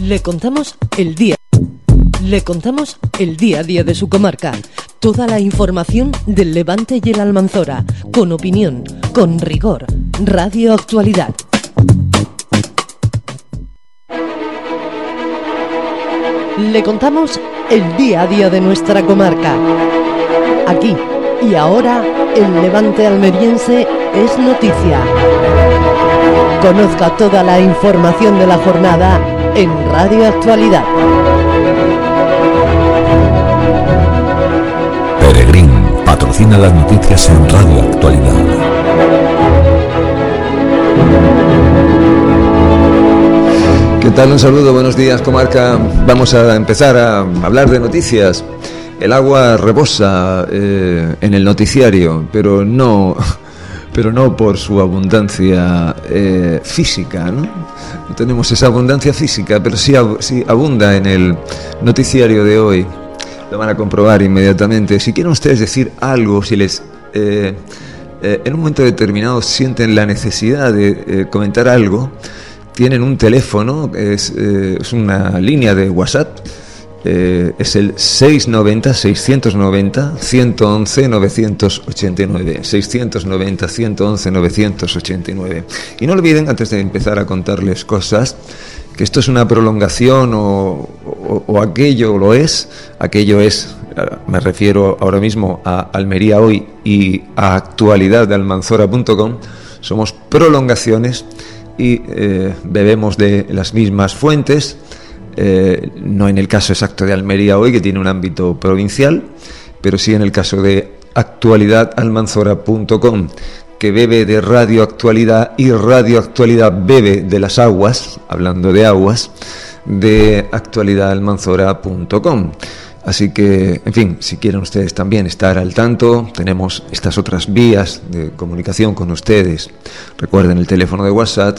Le contamos el día. Le contamos el día a día de su comarca. Toda la información del Levante y el Almanzora. Con opinión, con rigor. Radio Actualidad. Le contamos el día a día de nuestra comarca. Aquí y ahora, el Levante almeriense es noticia. Conozca toda la información de la jornada en Radio Actualidad. Peregrín patrocina las noticias en Radio Actualidad. ¿Qué tal? Un saludo, buenos días, comarca. Vamos a empezar a hablar de noticias. El agua rebosa en el noticiario, pero no por su abundancia física, ¿no? No tenemos esa abundancia física, pero sí abunda en el noticiario de hoy. Lo van a comprobar inmediatamente. Si quieren ustedes decir algo, si les en un momento determinado sienten la necesidad de comentar algo, tienen un teléfono, es una línea de WhatsApp. Es el 690-690-111-989 690-111-989. Y no olviden, antes de empezar a contarles cosas, que esto es una prolongación o aquello es, me refiero ahora mismo a Almería Hoy y a actualidad de almanzora.com. Somos prolongaciones y bebemos de las mismas fuentes. No en el caso exacto de Almería Hoy, que tiene un ámbito provincial, pero sí en el caso de actualidadalmanzora.com, que bebe de Radio Actualidad, y Radio Actualidad bebe de las aguas, hablando de aguas, de actualidadalmanzora.com. Así que, en fin, si quieren ustedes también estar al tanto, tenemos estas otras vías de comunicación con ustedes. Recuerden el teléfono de WhatsApp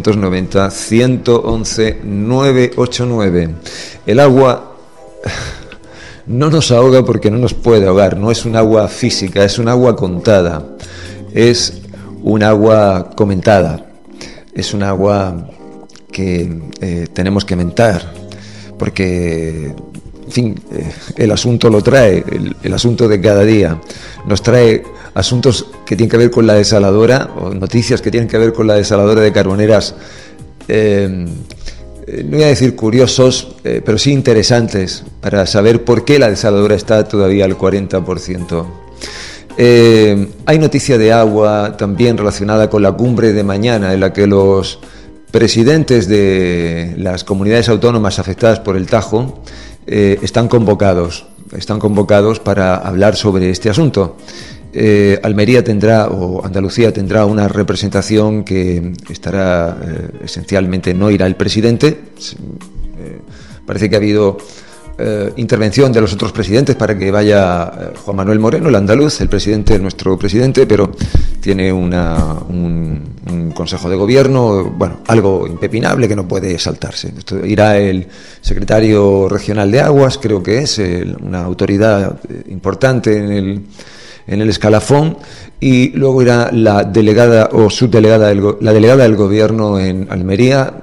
690-111-989. El agua no nos ahoga porque no nos puede ahogar, no es un agua física, es un agua contada, es un agua comentada, es un agua que tenemos que mentar, porque... En fin, el asunto lo trae, el asunto de cada día. Nos trae asuntos que tienen que ver con la desaladora, o noticias que tienen que ver con la desaladora de Carboneras, no voy a decir curiosos, pero sí interesantes, para saber por qué la desaladora está todavía al 40%. Hay noticia de agua también relacionada con la cumbre de mañana, en la que los presidentes de las comunidades autónomas afectadas por el Tajo están convocados para hablar sobre este asunto. Almería tendrá, o Andalucía tendrá, una representación que estará esencialmente, no irá el presidente. Parece que ha habido intervención de los otros presidentes para que vaya Juan Manuel Moreno, el andaluz, nuestro presidente, pero tiene un consejo de gobierno, bueno, algo impepinable que no puede saltarse. Irá el secretario regional de Aguas, creo que es una autoridad importante en el escalafón, y luego irá la delegada o subdelegada la delegada del gobierno en Almería,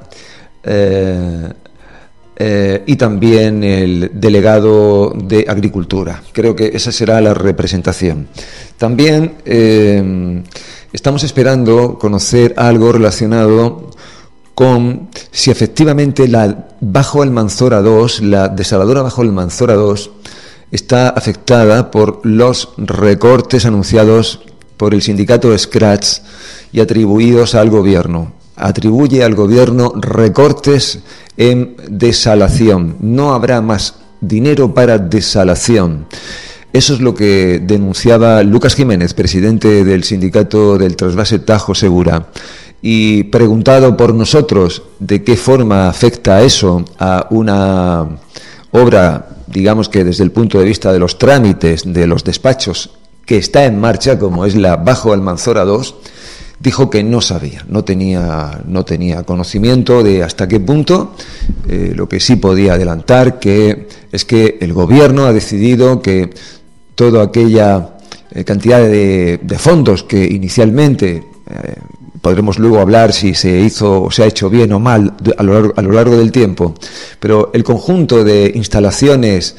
y también el delegado de Agricultura. Creo que esa será la representación. También estamos esperando conocer algo relacionado con si efectivamente la Bajo Almanzora 2, la desaladora Bajo Almanzora 2, está afectada por los recortes anunciados por el sindicato Scratch y atribuidos al gobierno. Atribuye al gobierno recortes en desalación. No habrá más dinero para desalación. Eso es lo que denunciaba Lucas Jiménez, presidente del sindicato del trasvase Tajo Segura. Y preguntado por nosotros de qué forma afecta eso a una obra, digamos que desde el punto de vista de los trámites, de los despachos, que está en marcha, como es la Bajo Almanzora 2, dijo que no sabía, no tenía conocimiento de hasta qué punto. Lo que sí podía adelantar es que el gobierno ha decidido que toda aquella cantidad de fondos que inicialmente podremos luego hablar si se ha hecho bien o mal a lo largo del tiempo, pero el conjunto de instalaciones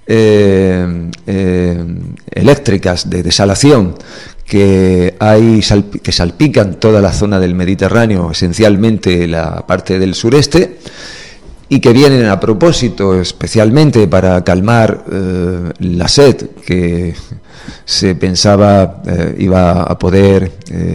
eléctricas de desalación que salpican toda la zona del Mediterráneo, esencialmente la parte del sureste, y que vienen a propósito especialmente para calmar la sed que se pensaba iba a poder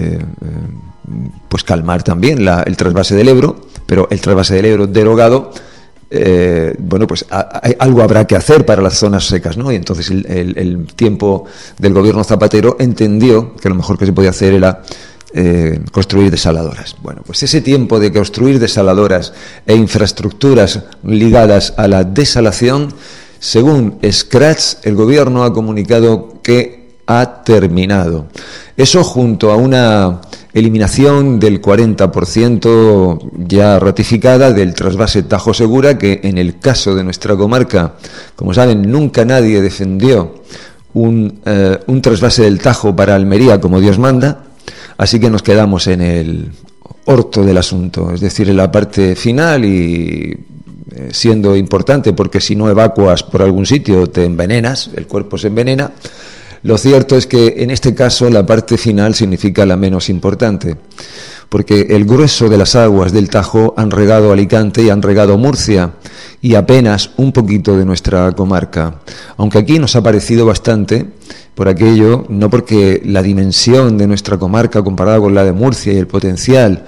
pues calmar también el trasvase del Ebro, pero el trasvase del Ebro derogado, bueno, pues algo habrá que hacer para las zonas secas, ¿no? Y entonces el tiempo del gobierno Zapatero entendió que lo mejor que se podía hacer era construir desaladoras. Bueno, pues ese tiempo de construir desaladoras e infraestructuras ligadas a la desalación, según Scratch, el gobierno ha comunicado que ha terminado. Eso, junto a una eliminación del 40% ya ratificada del trasvase Tajo Segura, que en el caso de nuestra comarca, como saben, nunca nadie defendió un trasvase del Tajo para Almería como Dios manda, así que nos quedamos en el orto del asunto, es decir, en la parte final, y siendo importante porque si no evacuas por algún sitio te envenenas, el cuerpo se envenena. Lo cierto es que en este caso la parte final significa la menos importante, porque el grueso de las aguas del Tajo han regado Alicante y han regado Murcia y apenas un poquito de nuestra comarca, aunque aquí nos ha parecido bastante por aquello, no porque la dimensión de nuestra comarca comparada con la de Murcia y el potencial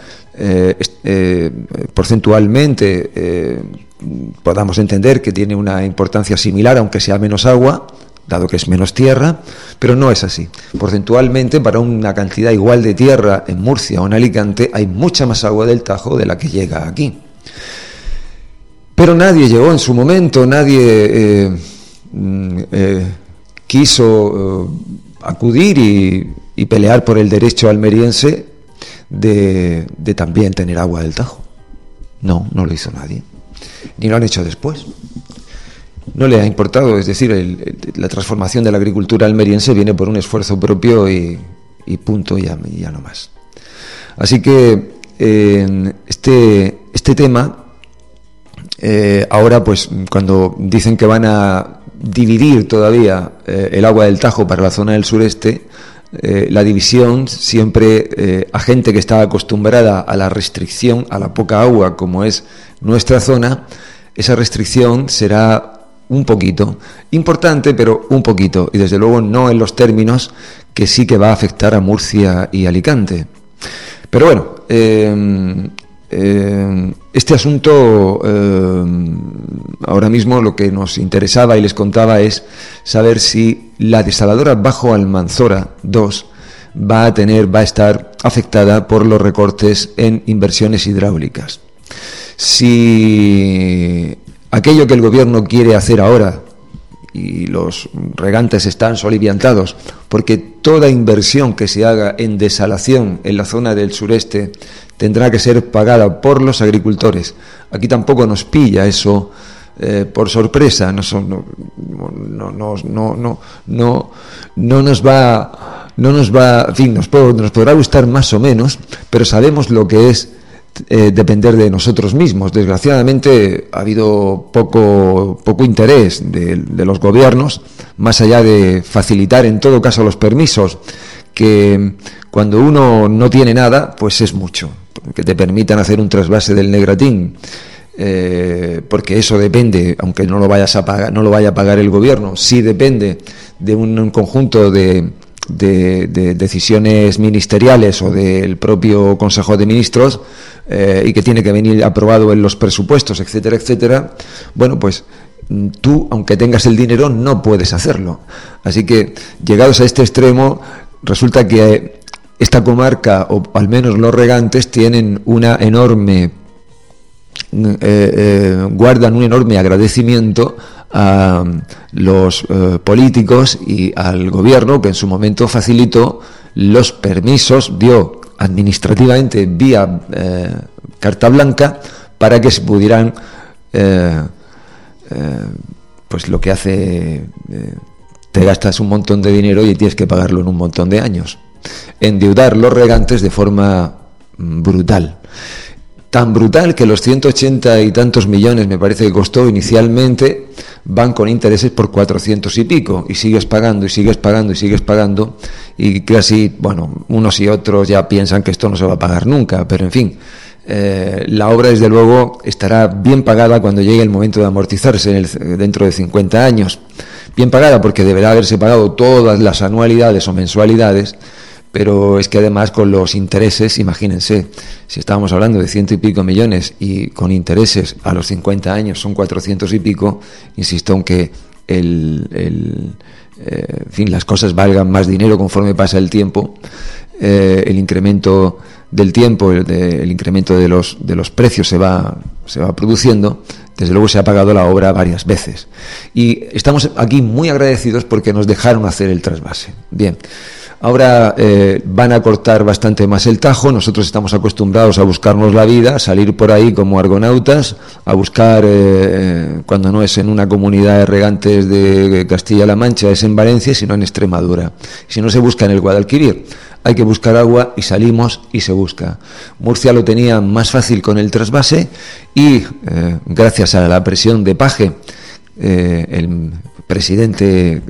porcentualmente podamos entender que tiene una importancia similar, aunque sea menos agua, dado que es menos tierra, pero no es así. Porcentualmente, para una cantidad igual de tierra en Murcia o en Alicante, hay mucha más agua del Tajo de la que llega aquí. Pero nadie llegó en su momento, nadie quiso acudir y pelear por el derecho almeriense de también tener agua del Tajo. No lo hizo nadie, ni lo han hecho después. No le ha importado, es decir, la transformación de la agricultura almeriense viene por un esfuerzo propio y punto, ya no más. Así que este tema, ahora pues cuando dicen que van a dividir todavía el agua del Tajo para la zona del sureste, la división siempre a gente que está acostumbrada a la restricción, a la poca agua como es nuestra zona, esa restricción será un poquito, importante, pero un poquito, y desde luego no en los términos que sí que va a afectar a Murcia y Alicante. Pero bueno, este asunto, ahora mismo lo que nos interesaba y les contaba es saber si la desaladora Bajo Almanzora 2 va a estar afectada por los recortes en inversiones hidráulicas. Si aquello que el gobierno quiere hacer ahora, y los regantes están soliviantados, porque toda inversión que se haga en desalación en la zona del sureste tendrá que ser pagada por los agricultores. Aquí tampoco nos pilla eso por sorpresa, no nos va, en fin, nos podrá gustar más o menos, pero sabemos lo que es depender de nosotros mismos. Desgraciadamente ha habido poco interés de los gobiernos, más allá de facilitar en todo caso los permisos, que cuando uno no tiene nada, pues es mucho, que te permitan hacer un trasvase del Negratín, porque eso depende, aunque no lo vaya a pagar el gobierno, sí depende de un conjunto de decisiones ministeriales o del propio Consejo de Ministros, y que tiene que venir aprobado en los presupuestos, etcétera, etcétera. Bueno, pues tú, aunque tengas el dinero, no puedes hacerlo. Así que, llegados a este extremo, resulta que esta comarca, o al menos los regantes, tienen una enorme guardan un enorme agradecimiento a los políticos y al gobierno, que en su momento facilitó los permisos, dio administrativamente vía carta blanca, para que se pudieran pues lo que hace te gastas un montón de dinero y tienes que pagarlo en un montón de años, endeudar los regantes de forma brutal. Tan brutal que los 180 y tantos millones, me parece que costó inicialmente, van con intereses por 400 y pico, y sigues pagando, y sigues pagando, y sigues pagando, y casi, bueno, unos y otros ya piensan que esto no se va a pagar nunca, pero en fin, la obra desde luego estará bien pagada cuando llegue el momento de amortizarse dentro de 50 años. Bien pagada porque deberá haberse pagado todas las anualidades o mensualidades, pero es que además con los intereses, imagínense, si estábamos hablando de 100 y pico millones y con intereses a los 50 años son 400 y pico, insisto en que en fin, las cosas valgan más dinero conforme pasa el tiempo, el incremento del tiempo, el incremento de los precios se va produciendo. Desde luego se ha pagado la obra varias veces y estamos aquí muy agradecidos porque nos dejaron hacer el trasvase. Bien, ahora van a cortar bastante más el Tajo. Nosotros estamos acostumbrados a buscarnos la vida, a salir por ahí como argonautas, a buscar, cuando no es en una comunidad de regantes de Castilla-La Mancha, es en Valencia, sino en Extremadura. Si no se busca en el Guadalquivir, hay que buscar agua y salimos y se busca. Murcia lo tenía más fácil con el trasvase y gracias a la presión de Paje, el presidente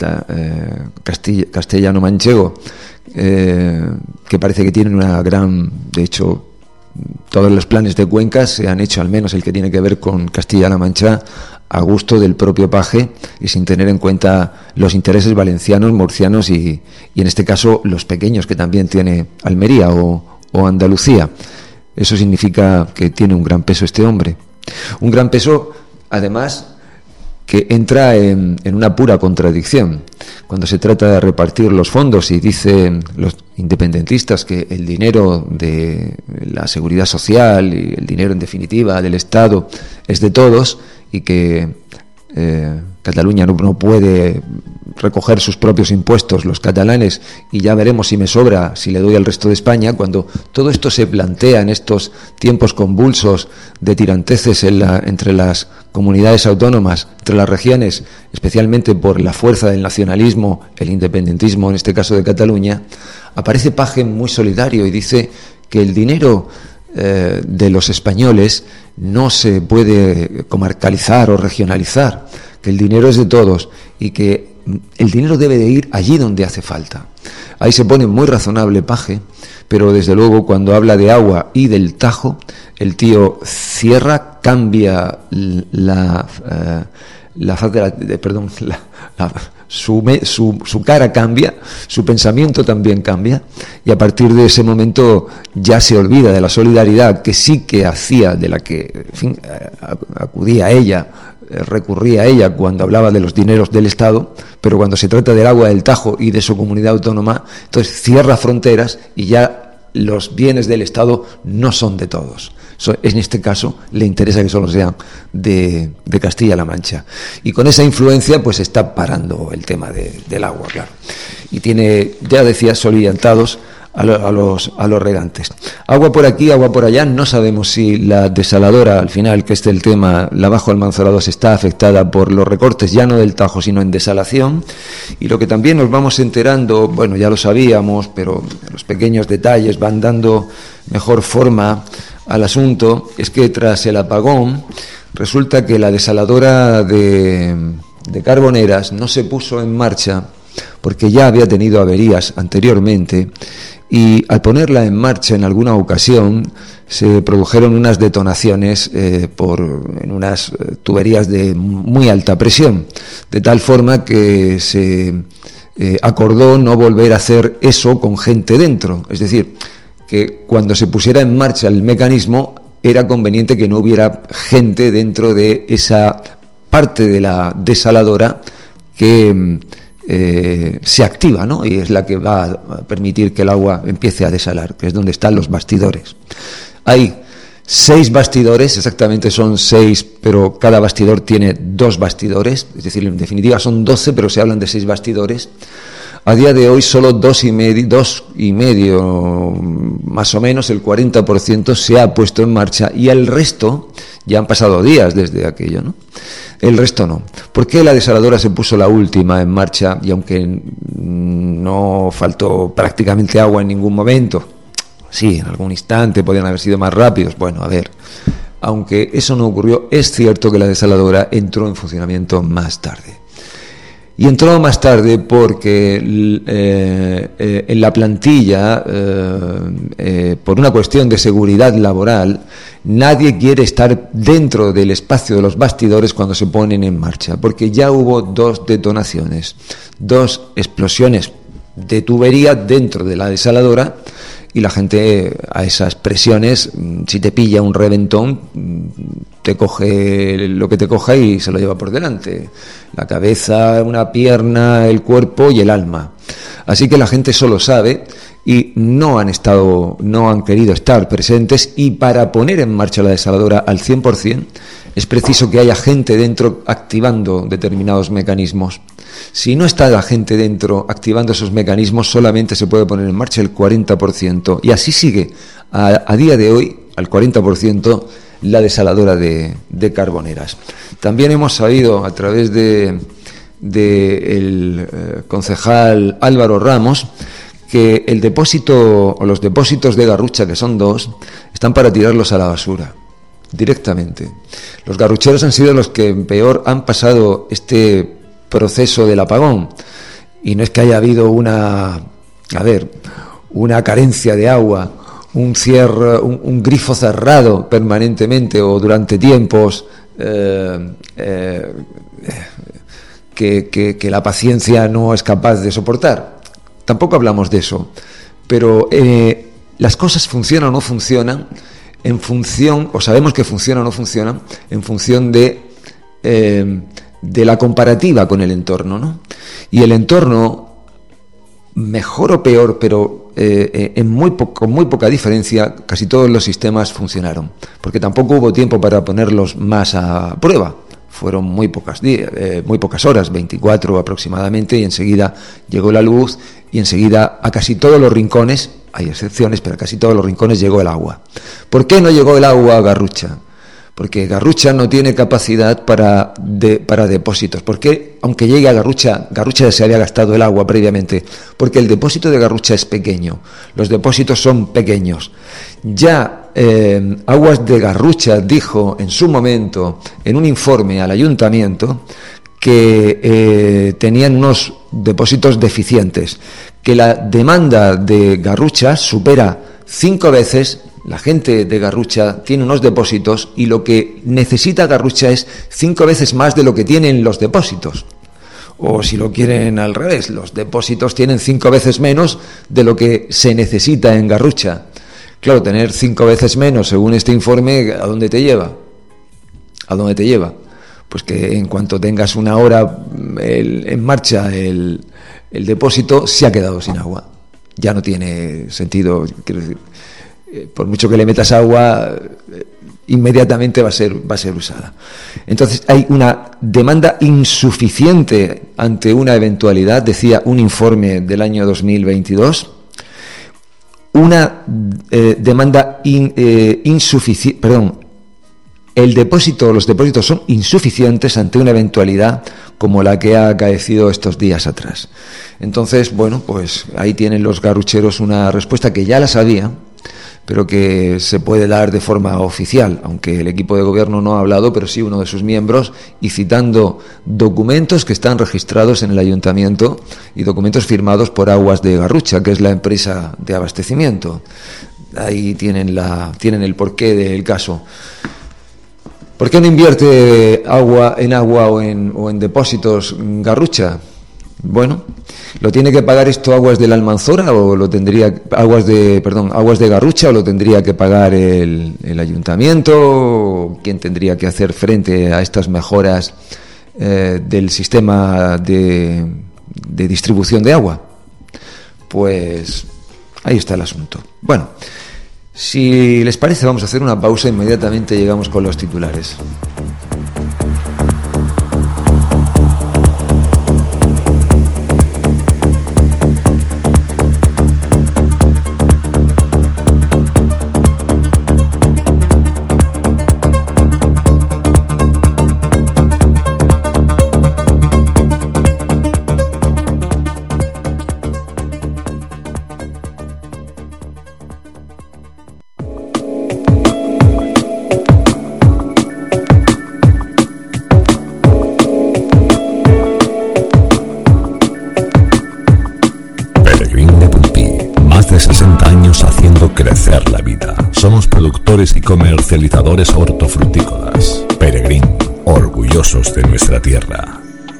castellano-manchego, que parece que tiene una gran... De hecho, todos los planes de cuencas se han hecho, al menos el que tiene que ver con Castilla-La Mancha, a gusto del propio Paje y sin tener en cuenta los intereses valencianos, murcianos y en este caso los pequeños que también tiene Almería o Andalucía. Eso significa que tiene un gran peso este hombre. Un gran peso, además, que entra en una pura contradicción. Cuando se trata de repartir los fondos y dicen los independentistas que el dinero de la seguridad social y el dinero en definitiva del Estado es de todos y que Cataluña no puede recoger sus propios impuestos, los catalanes, y ya veremos si me sobra, si le doy al resto de España, cuando todo esto se plantea en estos tiempos convulsos de tiranteces entre las comunidades autónomas, entre las regiones, especialmente por la fuerza del nacionalismo, el independentismo, en este caso de Cataluña, aparece Paje muy solidario y dice que el dinero de los españoles no se puede comarcalizar o regionalizar, que el dinero es de todos y que el dinero debe de ir allí donde hace falta. Ahí se pone muy razonable Paje, pero desde luego cuando habla de agua y del Tajo, el tío cierra, cambia su cara cambia, su pensamiento también cambia, y a partir de ese momento ya se olvida de la solidaridad que sí que hacía, de la que, en fin, acudía a ella, recurría a ella cuando hablaba de los dineros del Estado, pero cuando se trata del agua del Tajo y de su comunidad autónoma, entonces cierra fronteras y ya los bienes del Estado no son de todos. En este caso le interesa que solo sean de Castilla-La Mancha, y con esa influencia pues está parando el tema del agua, claro, y tiene, ya decía, soliviantados a los regantes. Agua por aquí, agua por allá. No sabemos si la desaladora, al final, que este es el tema, la Bajo Almanzora II, está afectada por los recortes ya no del Tajo sino en desalación, y lo que también nos vamos enterando, bueno, ya lo sabíamos, pero los pequeños detalles van dando mejor forma al asunto, es que tras el apagón resulta que la desaladora de Carboneras no se puso en marcha porque ya había tenido averías anteriormente, y al ponerla en marcha en alguna ocasión se produjeron unas detonaciones en unas tuberías de muy alta presión, de tal forma que se acordó no volver a hacer eso con gente dentro. Es decir, que cuando se pusiera en marcha el mecanismo era conveniente que no hubiera gente dentro de esa parte de la desaladora que se activa, ¿no? Y es la que va a permitir que el agua empiece a desalar, que es donde están los bastidores. Hay 6 bastidores, exactamente son 6, pero cada bastidor tiene 2 bastidores, es decir, en definitiva son 12, pero se hablan de 6 bastidores. A día de hoy solo 2 y medio, más o menos, el 40% se ha puesto en marcha, y el resto, ya han pasado días desde aquello, ¿no? El resto no. ¿Por qué la desaladora se puso la última en marcha, y aunque no faltó prácticamente agua en ningún momento, Sí, en algún instante podían haber sido más rápidos. Bueno, a ver, aunque eso no ocurrió, es cierto que la desaladora entró en funcionamiento más tarde. Y entró más tarde porque en la plantilla, por una cuestión de seguridad laboral, nadie quiere estar dentro del espacio de los bastidores cuando se ponen en marcha, porque ya hubo 2 detonaciones, 2 explosiones de tubería dentro de la desaladora, y la gente a esas presiones, si te pilla un reventón, te coge lo que te coja y se lo lleva por delante, la cabeza, una pierna, el cuerpo y el alma. Así que la gente solo sabe y no han querido estar presentes, y para poner en marcha la desaladora al 100% es preciso que haya gente dentro activando determinados mecanismos. Si no está la gente dentro activando esos mecanismos, solamente se puede poner en marcha el 40%, y así sigue a día de hoy al 40% la desaladora de Carboneras. También hemos sabido a través de el concejal Álvaro Ramos que el depósito o los depósitos de Garrucha, que son 2, están para tirarlos a la basura directamente. Los garrucheros han sido los que peor han pasado este proceso del apagón, y no es que haya habido una carencia de agua, un cierre, un grifo cerrado permanentemente o durante tiempos que la paciencia no es capaz de soportar. Tampoco hablamos de eso, pero las cosas funcionan o no funcionan en función, o sabemos que funcionan o no funcionan, en función de la comparativa con el entorno, ¿no? Y el entorno, mejor o peor, pero con muy poca diferencia, casi todos los sistemas funcionaron, porque tampoco hubo tiempo para ponerlos más a prueba. Fueron muy pocas horas, 24 aproximadamente, y enseguida llegó la luz, y enseguida a casi todos los rincones, hay excepciones, pero a casi todos los rincones llegó el agua. ¿Por qué no llegó el agua a Garrucha? Porque Garrucha no tiene capacidad para depósitos. ¿Por qué? Aunque llegue a Garrucha ya se había gastado el agua previamente, porque el depósito de Garrucha es pequeño, los depósitos son pequeños. Ya Aguas de Garrucha dijo en su momento, en un informe al ayuntamiento, que tenían unos depósitos deficientes, que la demanda de Garrucha supera 5 veces. La gente de Garrucha tiene unos depósitos, y lo que necesita Garrucha es 5 veces más de lo que tienen los depósitos. O si lo quieren al revés, los depósitos tienen 5 veces menos de lo que se necesita en Garrucha. Claro, tener 5 veces menos, según este informe, ¿a dónde te lleva? ¿A dónde te lleva? Pues que en cuanto tengas una hora en marcha el depósito, se ha quedado sin agua. Ya no tiene sentido, quiero decir, por mucho que le metas agua, inmediatamente va a ser usada. Entonces hay una demanda insuficiente ante una eventualidad, decía un informe del año 2022, una demanda insuficiente, los depósitos son insuficientes ante una eventualidad como la que ha acaecido estos días atrás. Entonces, bueno, pues ahí tienen los garrucheros una respuesta que ya la sabía, pero que se puede dar de forma oficial, aunque el equipo de gobierno no ha hablado, pero sí uno de sus miembros, y citando documentos que están registrados en el ayuntamiento y documentos firmados por Aguas de Garrucha, que es la empresa de abastecimiento. Ahí tienen el porqué del caso. ¿Por qué no invierte en agua o en depósitos Garrucha? Bueno, ¿lo tiene que pagar esto Aguas de la Almanzora o lo tendría Aguas de Garrucha, o lo tendría que pagar el ayuntamiento? ¿Quién tendría que hacer frente a estas mejoras del sistema de distribución de agua? Pues ahí está el asunto. Bueno, si les parece, vamos a hacer una pausa, inmediatamente llegamos con los titulares. productores y comercializadores hortofrutícolas. Peregrín, orgullosos de nuestra tierra.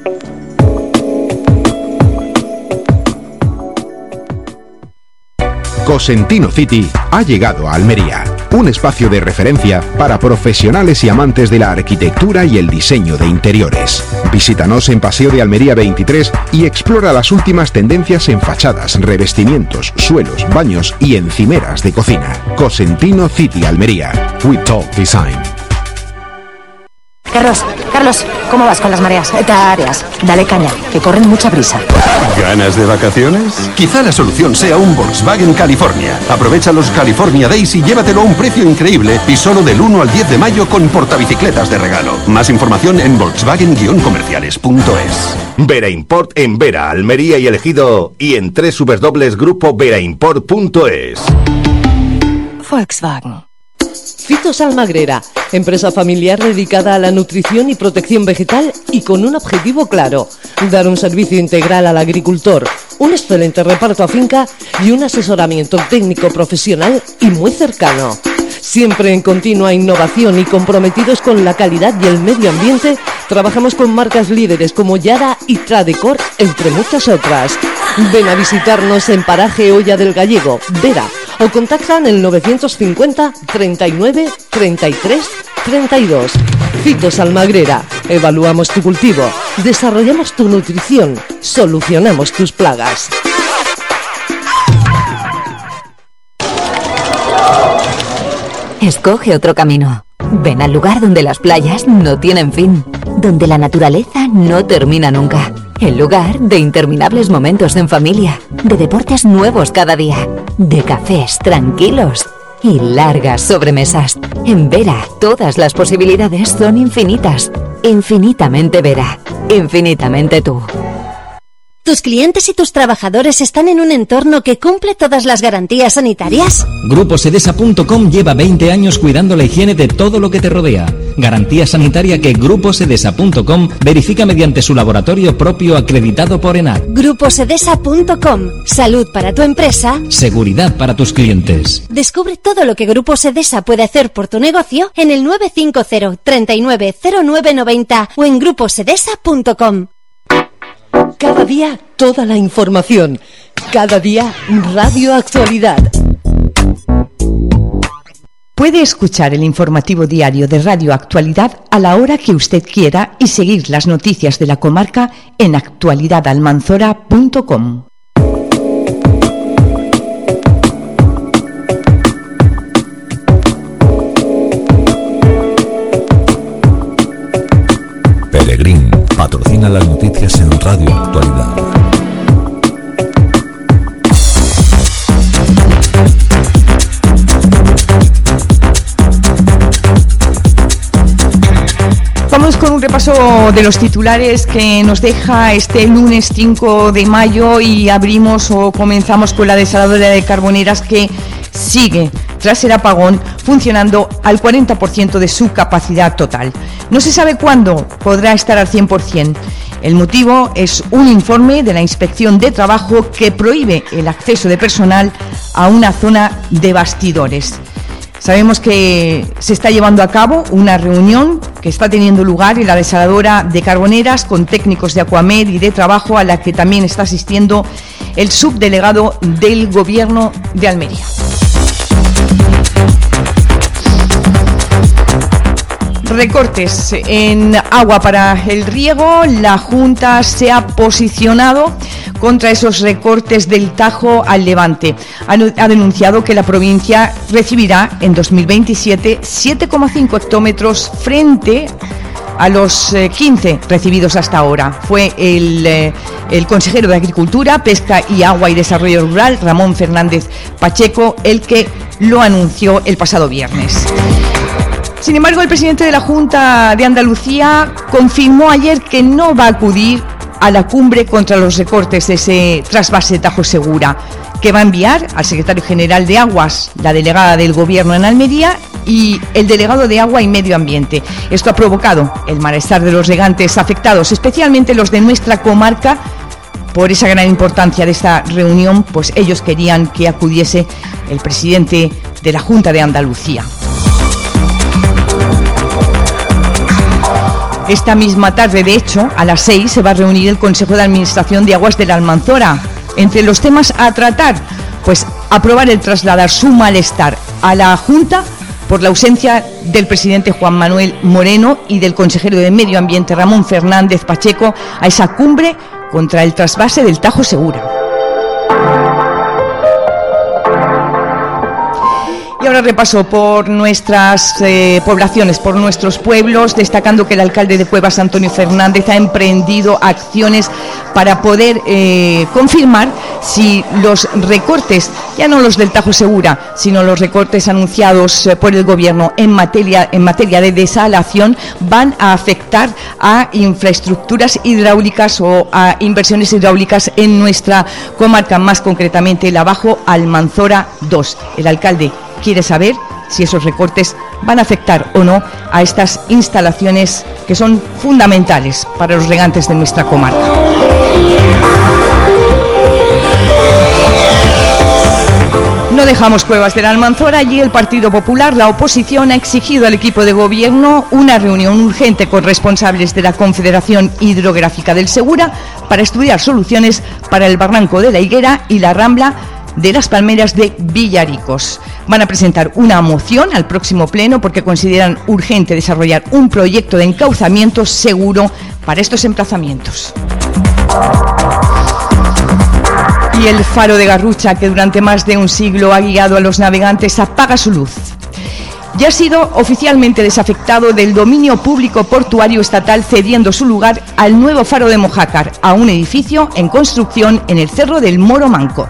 Cosentino City ha llegado a Almería, un espacio de referencia para profesionales y amantes de la arquitectura y el diseño de interiores. Visítanos en Paseo de Almería 23 y explora las últimas tendencias en fachadas, revestimientos, suelos, baños y encimeras de cocina. Cosentino City Almería. We Talk Design. Carlos, ¿cómo vas con las mareas? Áreas, dale caña, que corren mucha prisa. ¿Ganas de vacaciones? Quizá la solución sea un Volkswagen California. Aprovecha los California Days y llévatelo a un precio increíble y solo del 1 al 10 de mayo con portabicicletas de regalo. Más información en volkswagen-comerciales.es. Vera Import en Vera, Almería y El Ejido y en www.veraimport.es. Volkswagen. Fitos Almagrera, empresa familiar dedicada a la nutrición y protección vegetal y con un objetivo claro: dar un servicio integral al agricultor, un excelente reparto a finca y un asesoramiento técnico profesional y muy cercano. Siempre en continua innovación y comprometidos con la calidad y el medio ambiente, trabajamos con marcas líderes como Yara y Tradecor, entre muchas otras. Ven a visitarnos en Paraje Olla del Gallego, Vera, o contactan el 950 39 33 32. Fitos Almagrera, evaluamos tu cultivo, desarrollamos tu nutrición, solucionamos tus plagas. Escoge otro camino. Ven al lugar donde las playas no tienen fin, donde la naturaleza no termina nunca. El lugar de interminables momentos en familia, de deportes nuevos cada día, de cafés tranquilos y largas sobremesas. En Vera, todas las posibilidades son infinitas. Infinitamente Vera, infinitamente tú. ¿Tus clientes y tus trabajadores están en un entorno que cumple todas las garantías sanitarias? GrupoSedesa.com lleva 20 años cuidando la higiene de todo lo que te rodea. Garantía sanitaria que GrupoSedesa.com verifica mediante su laboratorio propio acreditado por ENAC. GrupoSedesa.com. Salud para tu empresa. Seguridad para tus clientes. Descubre todo lo que Grupo Sedesa puede hacer por tu negocio en el 950 39 09 90 o en GrupoSedesa.com. Cada día, toda la información. Cada día, Radio Actualidad. Puede escuchar el informativo diario de Radio Actualidad a la hora que usted quiera y seguir las noticias de la comarca en actualidadalmanzora.com. Peregrín patrocina las noticias en Radio Actualidad. Vamos con un repaso de los titulares que nos deja este lunes 5 de mayo y abrimos o comenzamos con la desaladora de Carboneras, que sigue, tras el apagón, funcionando al 40% de su capacidad total. No se sabe cuándo podrá estar al 100%. El motivo es un informe de la Inspección de Trabajo que prohíbe el acceso de personal a una zona de bastidores. Sabemos que se está llevando a cabo una reunión que está teniendo lugar en la desaladora de Carboneras con técnicos de Aquamed y de Trabajo, a la que también está asistiendo el subdelegado del Gobierno de Almería. Recortes en agua para el riego. La Junta se ha posicionado contra esos recortes del Tajo al Levante. Ha denunciado que la provincia recibirá en 2027 7,5 hectómetros frente a los 15 recibidos hasta ahora. Fue el consejero de Agricultura, Pesca y Agua y Desarrollo Rural, Ramón Fernández Pacheco, el que lo anunció el pasado viernes. Sin embargo, el presidente de la Junta de Andalucía confirmó ayer que no va a acudir a la cumbre contra los recortes de ese trasvase Tajo Segura, que va a enviar al secretario general de Aguas, la delegada del Gobierno en Almería y el delegado de Agua y Medio Ambiente. Esto ha provocado el malestar de los regantes afectados, especialmente los de nuestra comarca. Por esa gran importancia de esta reunión, pues ellos querían que acudiese el presidente de la Junta de Andalucía. Esta misma tarde, de hecho, a las 6 se va a reunir el Consejo de Administración de Aguas de la Almanzora. Entre los temas a tratar, pues aprobar el trasladar su malestar a la Junta por la ausencia del presidente Juan Manuel Moreno y del consejero de Medio Ambiente Ramón Fernández Pacheco a esa cumbre contra el trasvase del Tajo Segura. Y ahora repaso por nuestras poblaciones, por nuestros pueblos, destacando que el alcalde de Cuevas, Antonio Fernández, ha emprendido acciones para poder confirmar si los recortes, ya no los del Tajo Segura, sino los recortes anunciados por el Gobierno en materia de desalación, van a afectar a infraestructuras hidráulicas o a inversiones hidráulicas en nuestra comarca, más concretamente la Bajo Almanzora 2. El alcalde quiere saber si esos recortes van a afectar o no a estas instalaciones que son fundamentales para los regantes de nuestra comarca. No dejamos Cuevas de la Almanzora. Allí el Partido Popular, la oposición, ha exigido al equipo de gobierno una reunión urgente con responsables de la Confederación Hidrográfica del Segura para estudiar soluciones para el barranco de la Higuera y la rambla de las Palmeras de Villaricos. Van a presentar una moción al próximo pleno porque consideran urgente desarrollar un proyecto de encauzamiento seguro para estos emplazamientos. Y el faro de Garrucha, que durante más de un siglo ha guiado a los navegantes, apaga su luz. Ya ha sido oficialmente desafectado del dominio público portuario estatal, cediendo su lugar al nuevo faro de Mojácar, a un edificio en construcción en el Cerro del Moro Manco.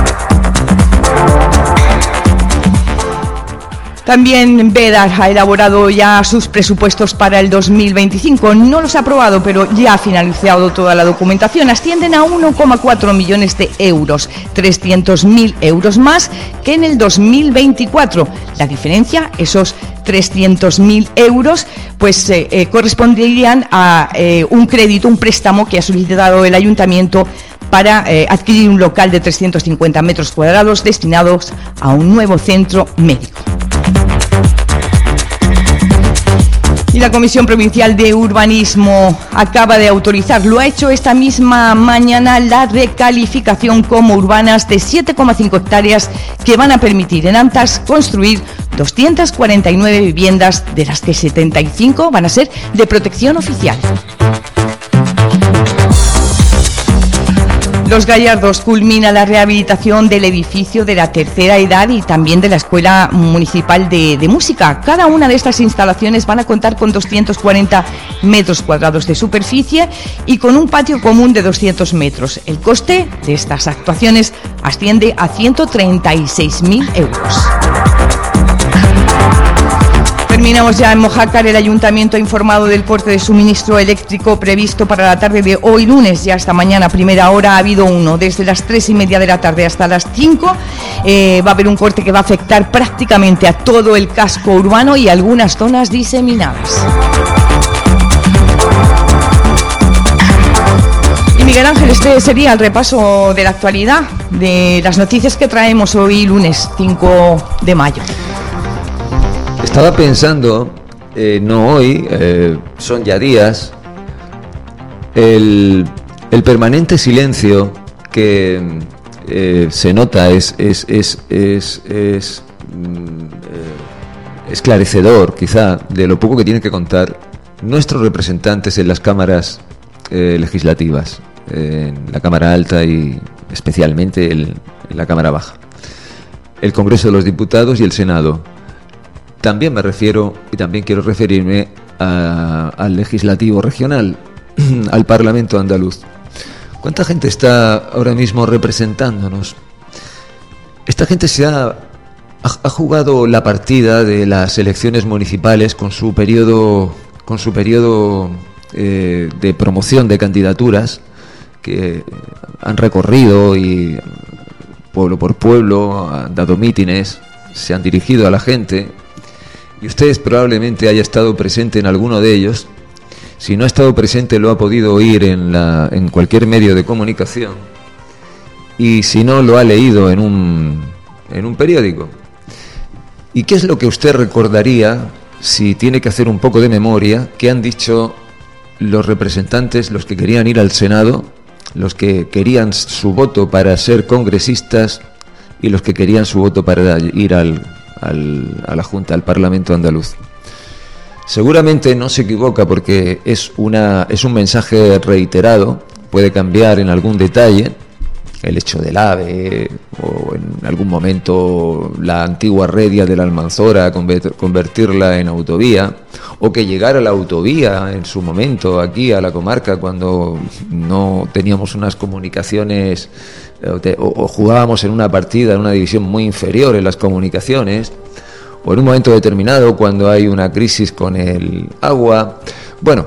También Vedar ha elaborado ya sus presupuestos para el 2025. No los ha aprobado, pero ya ha finalizado toda la documentación. Ascienden a 1,4 millones de euros, 300.000 euros más que en el 2024. La diferencia, esos 300.000 euros, pues corresponderían a un crédito, un préstamo que ha solicitado el ayuntamiento para adquirir un local de 350 metros cuadrados destinados a un nuevo centro médico. Y la Comisión Provincial de Urbanismo acaba de autorizar, lo ha hecho esta misma mañana, la recalificación como urbanas de 7,5 hectáreas que van a permitir en Antas construir 249 viviendas, de las que 75 van a ser de protección oficial. Los Gallardos culmina la rehabilitación del edificio de la tercera edad y también de la Escuela Municipal de Música. Cada una de estas instalaciones van a contar con 240 metros cuadrados de superficie y con un patio común de 200 metros. El coste de estas actuaciones asciende a 136.000 euros. Terminamos ya en Mojácar. El ayuntamiento ha informado del corte de suministro eléctrico previsto para la tarde de hoy lunes. Ya esta mañana a primera hora ha habido uno, desde las 3:30 de la tarde hasta las 5. Va a haber un corte que va a afectar prácticamente a todo el casco urbano y algunas zonas diseminadas. Y Miguel Ángel, este sería el repaso de la actualidad, de las noticias que traemos hoy lunes 5 de mayo. Estaba pensando, no hoy, son ya días, el permanente silencio que se nota es esclarecedor, quizá, de lo poco que tienen que contar nuestros representantes en las cámaras legislativas, en la Cámara Alta y especialmente en la Cámara Baja, el Congreso de los Diputados y el Senado. También me refiero, y también quiero referirme al legislativo regional, al Parlamento andaluz. ¿Cuánta gente está ahora mismo representándonos? Esta gente se ha jugado la partida de las elecciones municipales con su periodo de promoción de candidaturas que han recorrido y pueblo por pueblo han dado mítines, se han dirigido a la gente. Y usted probablemente haya estado presente en alguno de ellos. Si no ha estado presente, lo ha podido oír en cualquier medio de comunicación. Y si no, lo ha leído en un periódico. ¿Y qué es lo que usted recordaría, si tiene que hacer un poco de memoria, que han dicho los representantes, los que querían ir al Senado, los que querían su voto para ser congresistas y los que querían su voto para ir a la Junta, al Parlamento andaluz. Seguramente no se equivoca porque es un mensaje reiterado, puede cambiar en algún detalle, el hecho del AVE o en algún momento la antigua Redia de la Almanzora, convertirla en autovía, o que llegara la autovía en su momento aquí a la comarca cuando no teníamos unas comunicaciones o jugábamos en una partida, en una división muy inferior en las comunicaciones, o en un momento determinado cuando hay una crisis con el agua. Bueno,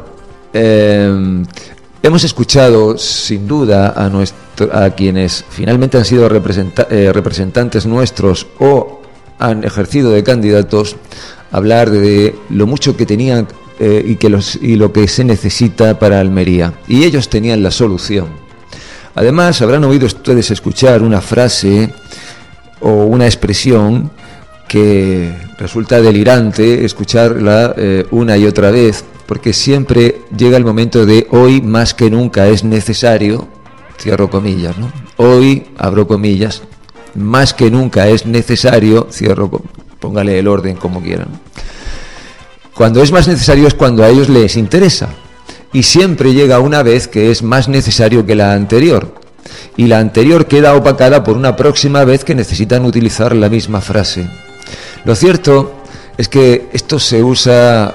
hemos escuchado sin duda a quienes finalmente han sido representantes nuestros o han ejercido de candidatos hablar de lo mucho que tenían y lo que se necesita para Almería, y ellos tenían la solución. Además, habrán oído ustedes escuchar una frase o una expresión que resulta delirante escucharla una y otra vez, porque siempre llega el momento de hoy más que nunca es necesario, cierro comillas, ¿no? Hoy, abro comillas, más que nunca es necesario, póngale el orden como quieran. Cuando es más necesario es cuando a ellos les interesa, y siempre llega una vez que es más necesario que la anterior, y la anterior queda opacada por una próxima vez que necesitan utilizar la misma frase. Lo cierto es que esto se usa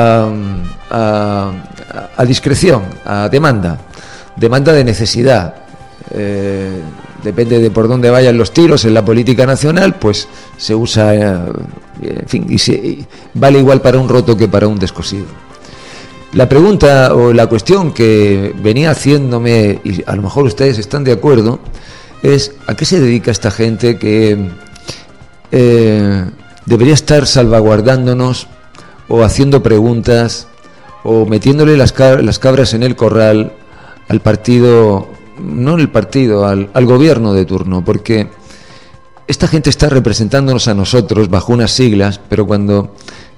a discreción, a demanda de necesidad. Depende de por dónde vayan los tiros en la política nacional, pues se usa, en fin, y vale igual para un roto que para un descosido. La pregunta o la cuestión que venía haciéndome, y a lo mejor ustedes están de acuerdo, es ¿a qué se dedica esta gente que debería estar salvaguardándonos o haciendo preguntas o metiéndole las cabras en el corral al partido, no el partido, al gobierno de turno? Porque esta gente está representándonos a nosotros bajo unas siglas, pero cuando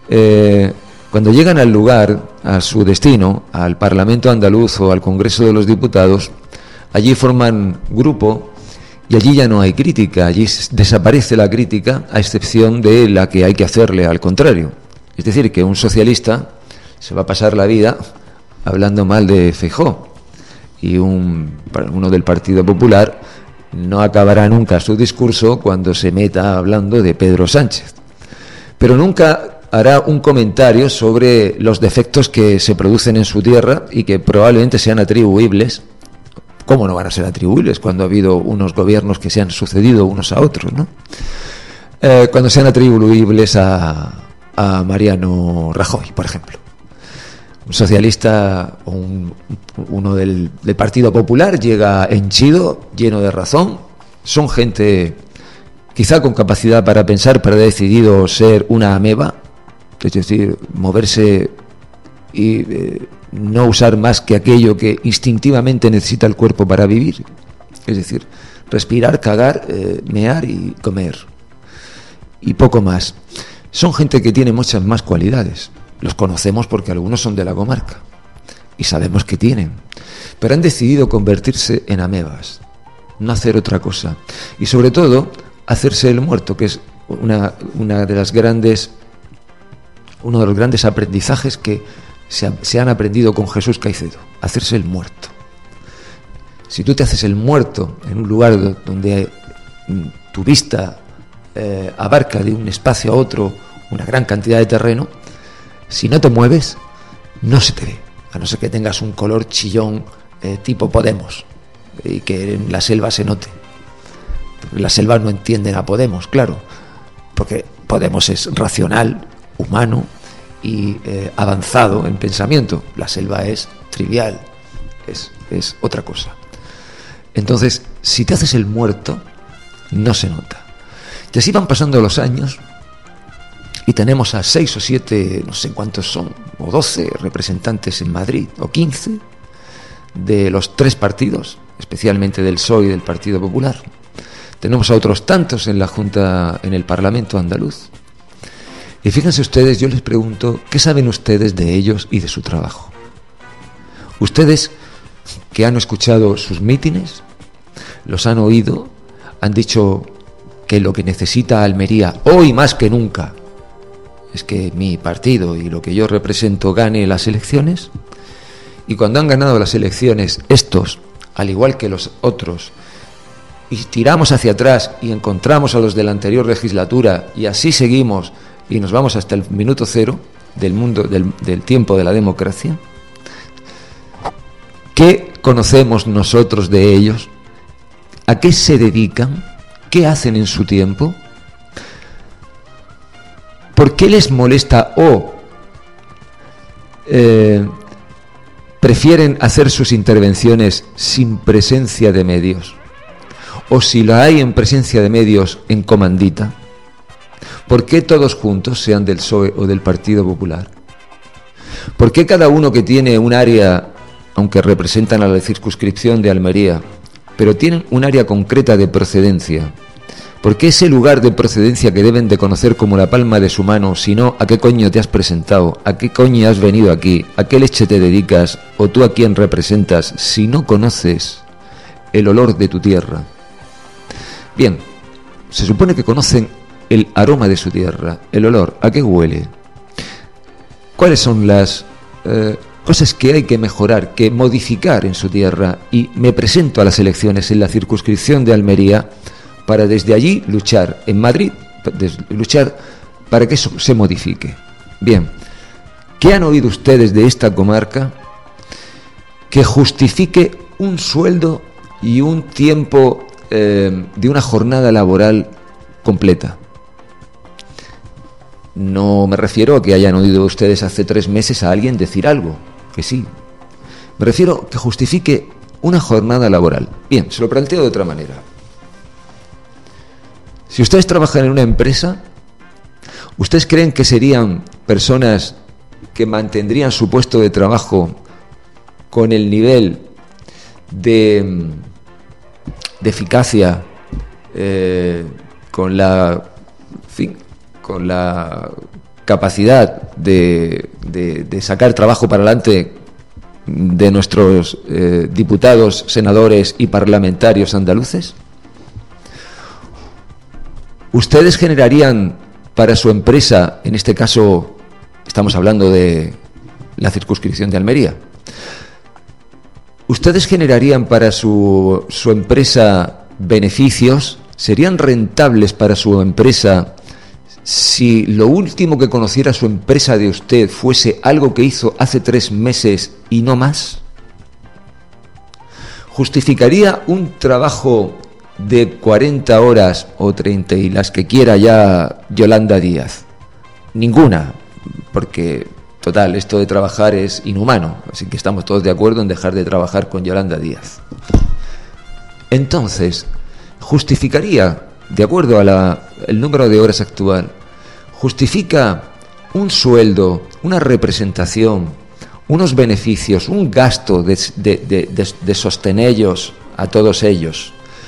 llegan al lugar, a su destino, al Parlamento andaluz o al Congreso de los Diputados, allí forman grupo y allí ya no hay crítica, allí desaparece la crítica, a excepción de la que hay que hacerle al contrario. Es decir, que un socialista se va a pasar la vida hablando mal de Feijóo, y uno del Partido Popular no acabará nunca su discurso cuando se meta hablando de Pedro Sánchez, pero nunca hará un comentario sobre los defectos que se producen en su tierra y que probablemente sean atribuibles. ¿Cómo no van a ser atribuibles cuando ha habido unos gobiernos que se han sucedido unos a otros, ¿no? Cuando sean atribuibles a Mariano Rajoy, por ejemplo. Un socialista o uno del Partido Popular llega henchido, lleno de razón. Son gente quizá con capacidad para pensar, pero ha decidido ser una ameba, es decir, moverse y no usar más que aquello que instintivamente necesita el cuerpo para vivir, es decir, respirar, cagar, mear y comer, y poco más. Son gente que tiene muchas más cualidades. Los conocemos porque algunos son de la comarca y sabemos que tienen, pero han decidido convertirse en amebas, no hacer otra cosa, y sobre todo hacerse el muerto, que es uno de los grandes aprendizajes que se han aprendido con Jesús Caicedo: hacerse el muerto. Si tú te haces el muerto en un lugar donde tu vista abarca de un espacio a otro una gran cantidad de terreno, si no te mueves, no se te ve, a no ser que tengas un color chillón tipo Podemos, y que en la selva se note. Las selvas no entienden a Podemos, claro, porque Podemos es racional, humano y avanzado en pensamiento. La selva es trivial, es otra cosa. Entonces, si te haces el muerto, no se nota. Y así van pasando los años y tenemos a 6 o 7, no sé cuántos son, o 12 representantes en Madrid, o 15, de los 3 partidos, especialmente del PSOE y del Partido Popular. Tenemos a otros tantos en la Junta, en el Parlamento andaluz. Y fíjense ustedes, yo les pregunto, ¿qué saben ustedes de ellos y de su trabajo? Ustedes que han escuchado sus mítines, los han oído, han dicho que lo que necesita Almería hoy más que nunca es que mi partido y lo que yo represento gane las elecciones. Y cuando han ganado las elecciones, estos, al igual que los otros, y tiramos hacia atrás y encontramos a los de la anterior legislatura, y así seguimos y nos vamos hasta el minuto cero del mundo, del tiempo de la democracia, ¿qué conocemos nosotros de ellos? ¿A qué se dedican? ¿Qué hacen en su tiempo? ¿Por qué les molesta o prefieren hacer sus intervenciones sin presencia de medios? O si la hay en presencia de medios, en comandita. ¿Por qué todos juntos, sean del PSOE o del Partido Popular? ¿Por qué cada uno que tiene un área, aunque representan a la circunscripción de Almería, pero tienen un área concreta de procedencia? ¿Por qué ese lugar de procedencia que deben de conocer como la palma de su mano, si no, a qué coño te has presentado, a qué coño has venido aquí, a qué leche te dedicas, o tú a quién representas, si no conoces el olor de tu tierra? Bien, se supone que conocen el aroma de su tierra, el olor, ¿a qué huele? ¿Cuáles son las cosas que hay que mejorar, que modificar en su tierra? Y me presento a las elecciones en la circunscripción de Almería para desde allí luchar en Madrid, luchar para que eso se modifique. Bien, ¿qué han oído ustedes de esta comarca que justifique un sueldo y un tiempo de una jornada laboral completa? No me refiero a que hayan oído ustedes hace 3 meses a alguien decir algo, que sí. Me refiero a que justifique una jornada laboral. Bien, se lo planteo de otra manera. Si ustedes trabajan en una empresa, ¿ustedes creen que serían personas que mantendrían su puesto de trabajo con el nivel de eficacia, con la capacidad de sacar trabajo para adelante de nuestros diputados, senadores y parlamentarios andaluces? ¿Ustedes generarían para su empresa, en este caso estamos hablando de la circunscripción de Almería, ¿ustedes generarían para su empresa beneficios? ¿Serían rentables para su empresa si lo último que conociera su empresa de usted fuese algo que hizo hace 3 meses y no más? ¿Justificaría un trabajo de 40 horas o 30 y las que quiera ya Yolanda Díaz? Ninguna, porque total, esto de trabajar es inhumano, así que estamos todos de acuerdo en dejar de trabajar con Yolanda Díaz. Entonces, justificaría, de acuerdo a el número de horas actual, justifica un sueldo, una representación, unos beneficios, un gasto de sostenellos a todos ellos,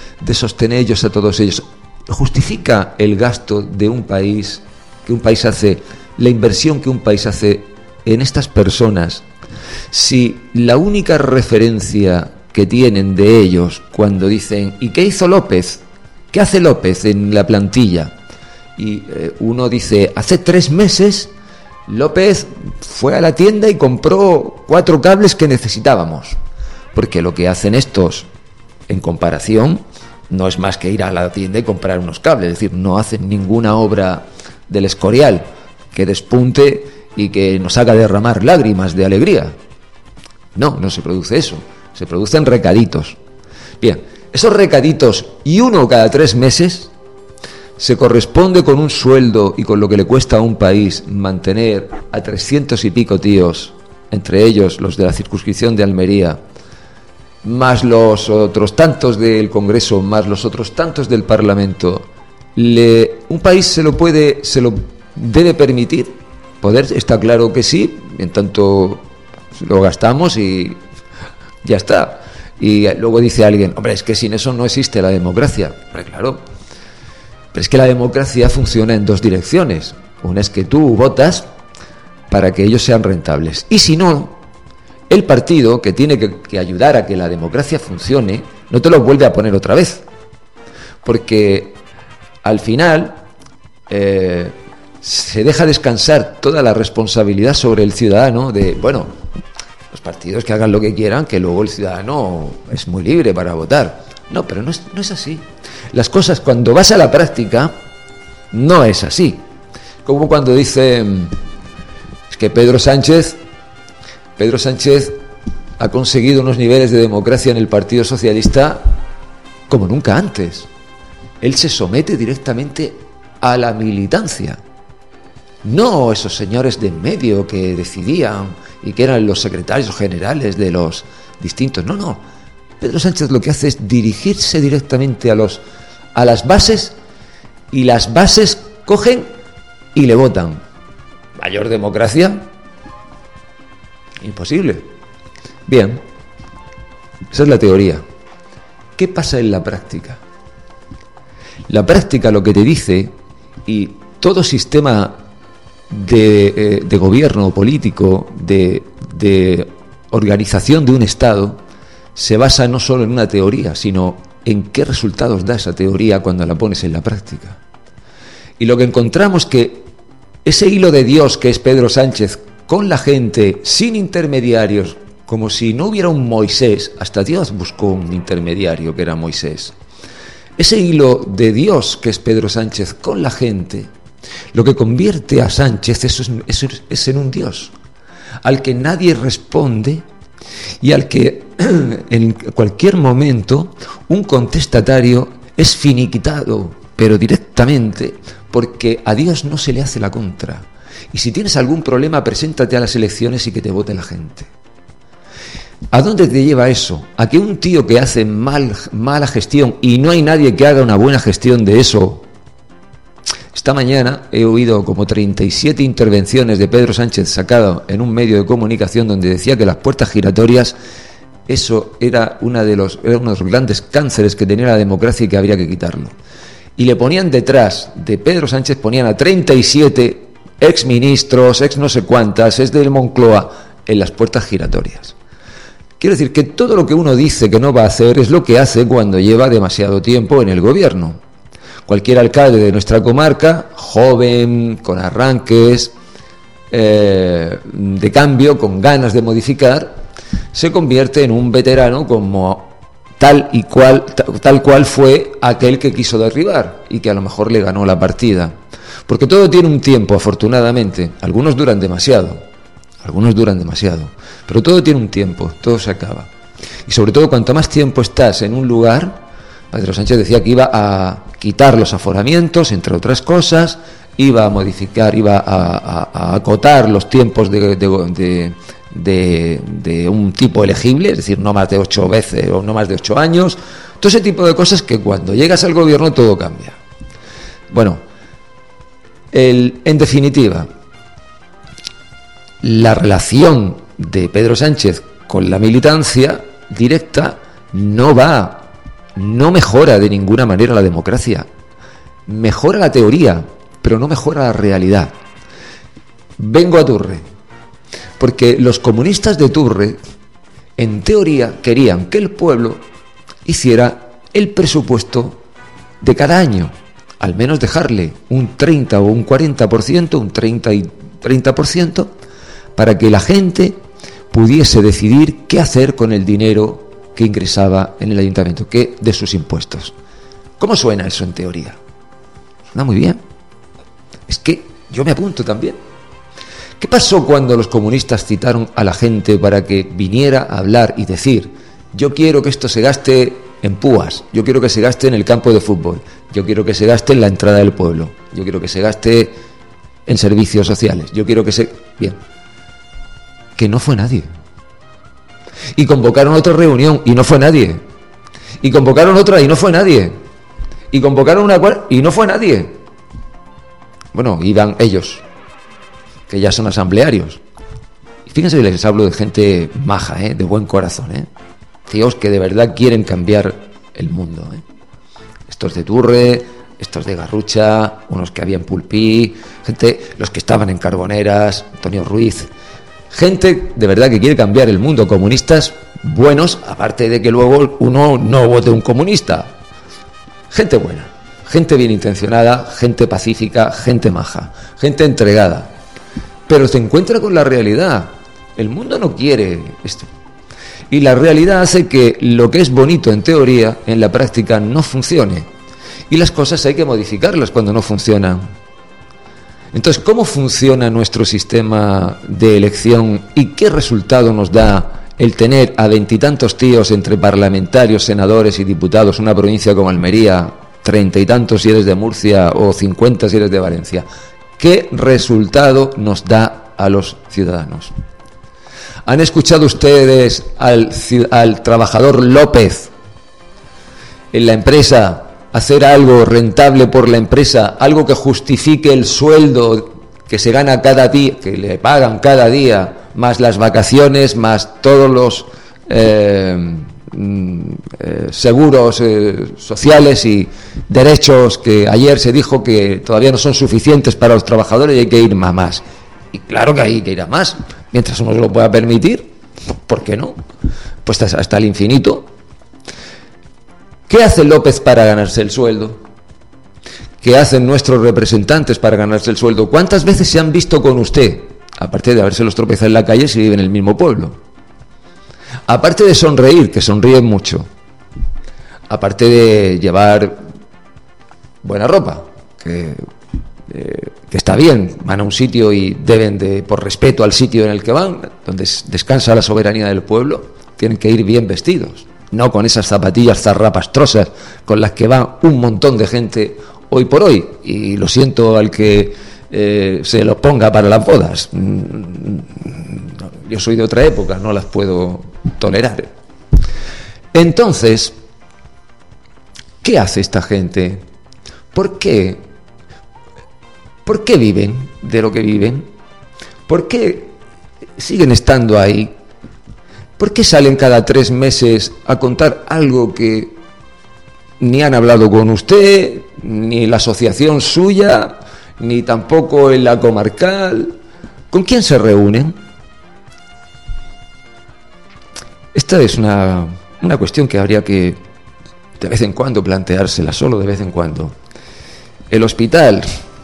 justifica el gasto de un país, que un país hace, la inversión que un país hace en estas personas, si la única referencia que tienen de ellos cuando dicen ¿y qué hizo López? ¿Qué hace López en la plantilla? Y uno dice, hace 3 meses López fue a la tienda y compró 4 cables que necesitábamos, porque lo que hacen estos en comparación no es más que ir a la tienda y comprar unos cables, es decir, no hacen ninguna obra del Escorial que despunte y que nos haga derramar lágrimas de alegría. No se produce eso, se producen recaditos. Bien, esos recaditos y uno cada 3 meses se corresponde con un sueldo y con lo que le cuesta a un país mantener a 300 y pico tíos, entre ellos los de la circunscripción de Almería, más los otros tantos del Congreso, más los otros tantos del Parlamento. Un país se lo debe permitir. Poder, está claro que sí, en tanto lo gastamos y ya está. Y luego dice alguien, hombre, es que sin eso no existe la democracia. Hombre, claro, pero es que la democracia funciona en 2 direcciones. Una es que tú votas para que ellos sean rentables, y si no, el partido que tiene que ayudar a que la democracia funcione no te lo vuelve a poner otra vez, porque al final se deja descansar toda la responsabilidad sobre el ciudadano de, bueno, los partidos que hagan lo que quieran, que luego el ciudadano es muy libre para votar. No, pero no es así. Las cosas, cuando vas a la práctica, no es así. Como cuando dicen, es que Pedro Sánchez ha conseguido unos niveles de democracia en el Partido Socialista como nunca antes. Él se somete directamente a la militancia. No esos señores de en medio que decidían y que eran los secretarios generales de los distintos. No. Pedro Sánchez lo que hace es dirigirse directamente a las bases, y las bases cogen y le votan. ¿Mayor democracia? Imposible. Bien, esa es la teoría. ¿Qué pasa en la práctica? La práctica lo que te dice, y todo sistema de gobierno político, de organización de un Estado, se basa no solo en una teoría, sino en qué resultados da esa teoría cuando la pones en la práctica. Y lo que encontramos que ese hilo de Dios que es Pedro Sánchez con la gente, sin intermediarios, como si no hubiera un Moisés, hasta Dios buscó un intermediario que era Moisés. Ese hilo de Dios que es Pedro Sánchez con la gente, lo que convierte a Sánchez es en un Dios, al que nadie responde y al que en cualquier momento un contestatario es finiquitado, pero directamente, porque a Dios no se le hace la contra. Y si tienes algún problema, preséntate a las elecciones y que te vote la gente. ¿A dónde te lleva eso? A que un tío que hace mala gestión, y no hay nadie que haga una buena gestión de eso. Esta mañana he oído como 37 intervenciones de Pedro Sánchez sacado en un medio de comunicación donde decía que las puertas giratorias, eso era uno de los grandes cánceres que tenía la democracia y que habría que quitarlo. Y le ponían detrás de Pedro Sánchez, ponían a 37 exministros, ex no sé cuántas, ex del Moncloa, en las puertas giratorias. Quiero decir que todo lo que uno dice que no va a hacer es lo que hace cuando lleva demasiado tiempo en el gobierno. Cualquier alcalde de nuestra comarca, joven, con arranques, de cambio, con ganas de modificar, se convierte en un veterano como tal cual fue aquel que quiso derribar y que a lo mejor le ganó la partida. Porque todo tiene un tiempo, afortunadamente. Algunos duran demasiado, pero todo tiene un tiempo, todo se acaba. Y sobre todo, cuanto más tiempo estás en un lugar, Pedro Sánchez decía que iba a quitar los aforamientos, entre otras cosas, iba a modificar, iba a acotar los tiempos de un tipo elegible, es decir, no más de 8 veces o no más de 8 años, todo ese tipo de cosas que cuando llegas al gobierno todo cambia. Bueno, en definitiva, la relación de Pedro Sánchez con la militancia directa no mejora de ninguna manera la democracia. Mejora la teoría, pero no mejora la realidad. Vengo a Turre, porque los comunistas de Turre, en teoría, querían que el pueblo hiciera el presupuesto de cada año, al menos dejarle un 30 o un 40%, un 30 y 30%, para que la gente pudiese decidir qué hacer con el dinero que ingresaba en el ayuntamiento, que de sus impuestos. ¿Cómo suena eso en teoría? Suena muy bien. Es que yo me apunto también. ¿Qué pasó cuando los comunistas citaron a la gente para que viniera a hablar y decir: yo quiero que esto se gaste en púas, yo quiero que se gaste en el campo de fútbol, yo quiero que se gaste en la entrada del pueblo, yo quiero que se gaste en servicios sociales, yo quiero que se... Bien. Que no fue nadie. Y convocaron otra reunión y no fue nadie. Y convocaron otra y no fue nadie. Y convocaron una cual y no fue nadie. Bueno, iban ellos, que ya son asamblearios. Y fíjense que les hablo de gente maja, de buen corazón, tíos que de verdad quieren cambiar el mundo, Estos de Turre, estos de Garrucha, unos que había en Pulpí, gente, los que estaban en Carboneras, Antonio Ruiz, Gente de verdad que quiere cambiar el mundo, comunistas buenos, aparte de que luego uno no vote un comunista. Gente buena, gente bien intencionada, gente pacífica, gente maja, gente entregada. Pero se encuentra con la realidad. El mundo no quiere esto. Y la realidad hace que lo que es bonito en teoría, en la práctica no funcione. Y las cosas hay que modificarlas cuando no funcionan. Entonces, ¿cómo funciona nuestro sistema de elección y qué resultado nos da el tener a 20 y tantos tíos entre parlamentarios, senadores y diputados, una provincia como Almería, 30 y tantos si eres de Murcia o 50 si eres de Valencia? ¿Qué resultado nos da a los ciudadanos? ¿Han escuchado ustedes al trabajador López en la empresa hacer algo rentable por la empresa, algo que justifique el sueldo que se gana cada día, que le pagan cada día, más las vacaciones, más todos los seguros sociales y derechos que ayer se dijo que todavía no son suficientes para los trabajadores y hay que ir a más? Y claro que hay que ir a más, mientras uno se lo pueda permitir, ¿por qué no? Pues hasta el infinito. ¿Qué hace López para ganarse el sueldo? ¿Qué hacen nuestros representantes para ganarse el sueldo? ¿Cuántas veces se han visto con usted? Aparte de habérselos tropezado en la calle si vive en el mismo pueblo. Aparte de sonreír, que sonríen mucho. Aparte de llevar buena ropa, que está bien, van a un sitio y deben de, por respeto al sitio en el que van, donde descansa la soberanía del pueblo, tienen que ir bien vestidos. No con esas zapatillas zarrapastrosas con las que va un montón de gente hoy por hoy. Y lo siento al que se lo ponga para las bodas. Yo soy de otra época, no las puedo tolerar. Entonces, ¿qué hace esta gente? ¿Por qué? ¿Por qué viven de lo que viven? ¿Por qué siguen estando ahí? ¿Por qué salen cada 3 meses a contar algo que ni han hablado con usted, ni la asociación suya, ni tampoco en la comarcal? ¿Con quién se reúnen? Esta es una cuestión que habría que de vez en cuando planteársela, solo de vez en cuando. El hospital,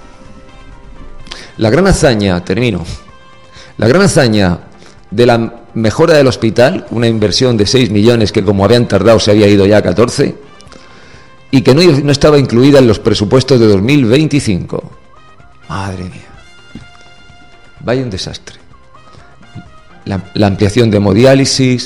la gran hazaña, termino, la gran hazaña de la mejora del hospital, una inversión de 6 millones que como habían tardado se había ido ya a 14 y que no estaba incluida en los presupuestos de 2025. Madre mía, vaya un desastre. La ampliación de hemodiálisis,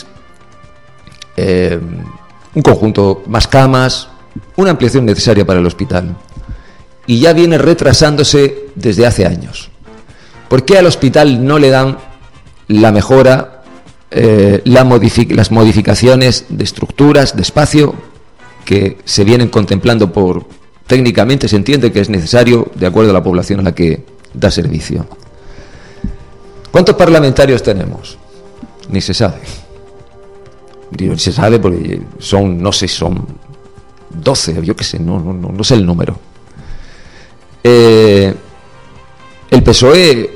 un conjunto, más camas, una ampliación necesaria para el hospital. Y ya viene retrasándose desde hace años. ¿Por qué al hospital no le dan la mejora, las modificaciones de estructuras, de espacio, que se vienen contemplando técnicamente se entiende que es necesario de acuerdo a la población a la que da servicio? ¿Cuántos parlamentarios tenemos? Ni se sabe. Ni se sabe porque son 12, yo qué sé, no sé el número. El PSOE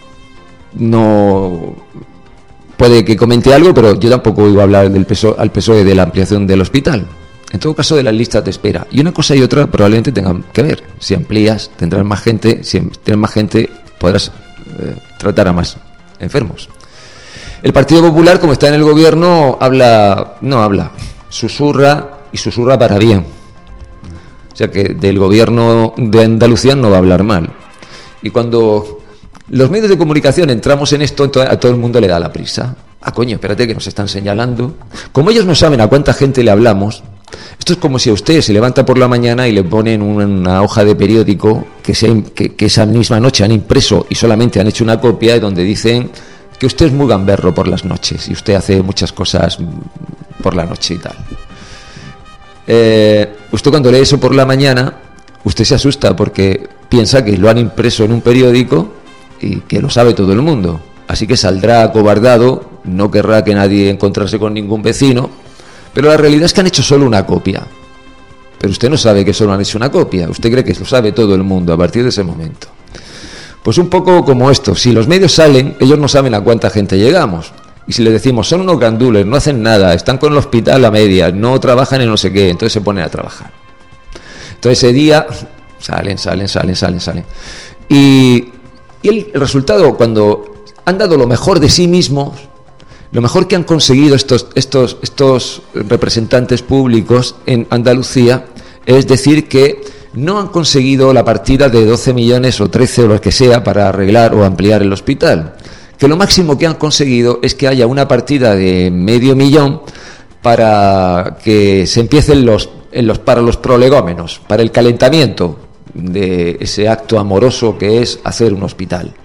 no puede que comente algo, pero yo tampoco oigo hablar al PSOE de la ampliación del hospital. En todo caso, de las listas de espera. Y una cosa y otra probablemente tengan que ver. Si amplías, tendrás más gente. Si tienes más gente, podrás tratar a más enfermos. El Partido Popular, como está en el gobierno, susurra, y susurra para bien. O sea que del gobierno de Andalucía no va a hablar mal. Y cuando los medios de comunicación entramos en esto, a todo el mundo le da la prisa. Coño, espérate que nos están señalando. Como ellos no saben a cuánta gente le hablamos, esto es como si a usted se levanta por la mañana y le ponen una hoja de periódico que esa misma noche han impreso y solamente han hecho una copia, donde dicen que usted es muy gamberro por las noches y usted hace muchas cosas por la noche y tal. Usted cuando lee eso por la mañana, usted se asusta porque piensa que lo han impreso en un periódico y que lo sabe todo el mundo. Así que saldrá acobardado, no querrá que nadie encontrarse con ningún vecino, pero la realidad es que han hecho solo una copia. Pero usted no sabe que solo han hecho una copia, usted cree que lo sabe todo el mundo a partir de ese momento. Pues un poco como esto, si los medios salen, ellos no saben a cuánta gente llegamos. Y si les decimos, son unos gandules, no hacen nada, están con el hospital a medias, no trabajan en no sé qué, entonces se ponen a trabajar. Entonces ese día salen. Y el resultado, cuando han dado lo mejor de sí mismos, lo mejor que han conseguido estos representantes públicos en Andalucía, es decir que no han conseguido la partida de 12 millones o 13 o lo que sea para arreglar o ampliar el hospital. Que lo máximo que han conseguido es que haya una partida de 500.000 para que se empiecen para los prolegómenos, para el calentamiento de ese acto amoroso que es hacer un hospital,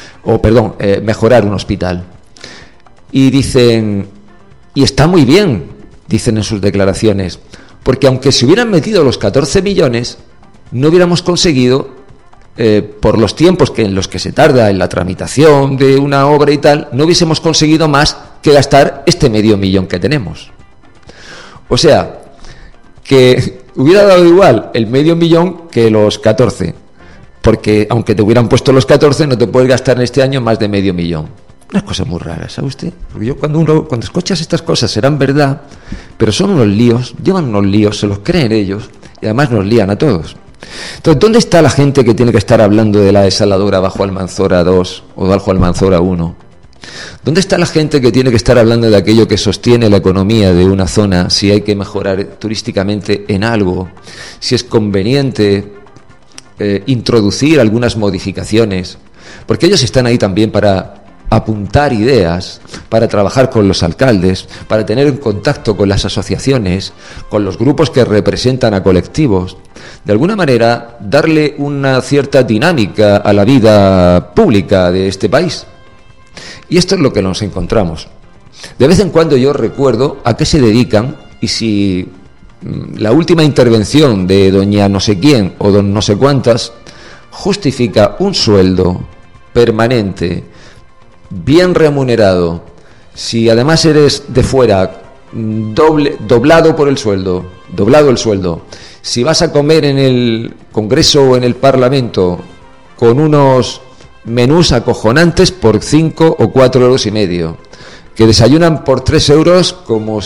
mejorar un hospital. Y dicen, y está muy bien, dicen en sus declaraciones, porque aunque se hubieran metido los 14 millones, no hubiéramos conseguido, por los tiempos en los que se tarda en la tramitación de una obra y tal, no hubiésemos conseguido más que gastar este 500.000 que tenemos. O sea, que hubiera dado igual el 500.000 que los 14, porque aunque te hubieran puesto los 14, no te puedes gastar en este año más de 500.000. Unas cosas muy raras, ¿sabe usted? Porque yo cuando escuchas estas cosas serán verdad, pero son unos líos, llevan unos líos, se los creen ellos y además nos lían a todos. Entonces, ¿dónde está la gente que tiene que estar hablando de la desaladora bajo Almanzora 2 o bajo Almanzora 1? ¿Dónde está la gente que tiene que estar hablando de aquello que sostiene la economía de una zona, si hay que mejorar turísticamente en algo, si es conveniente introducir algunas modificaciones? Porque ellos están ahí también para apuntar ideas, para trabajar con los alcaldes, para tener en contacto con las asociaciones, con los grupos que representan a colectivos, de alguna manera darle una cierta dinámica a la vida pública de este país. Y esto es lo que nos encontramos. De vez en cuando yo recuerdo a qué se dedican, y si la última intervención de doña no sé quién o don no sé cuántas justifica un sueldo permanente, bien remunerado, si además eres de fuera, doblado el sueldo, si vas a comer en el Congreso o en el Parlamento con unos menús acojonantes por 5 o 4 euros y medio, que desayunan por 3 euros como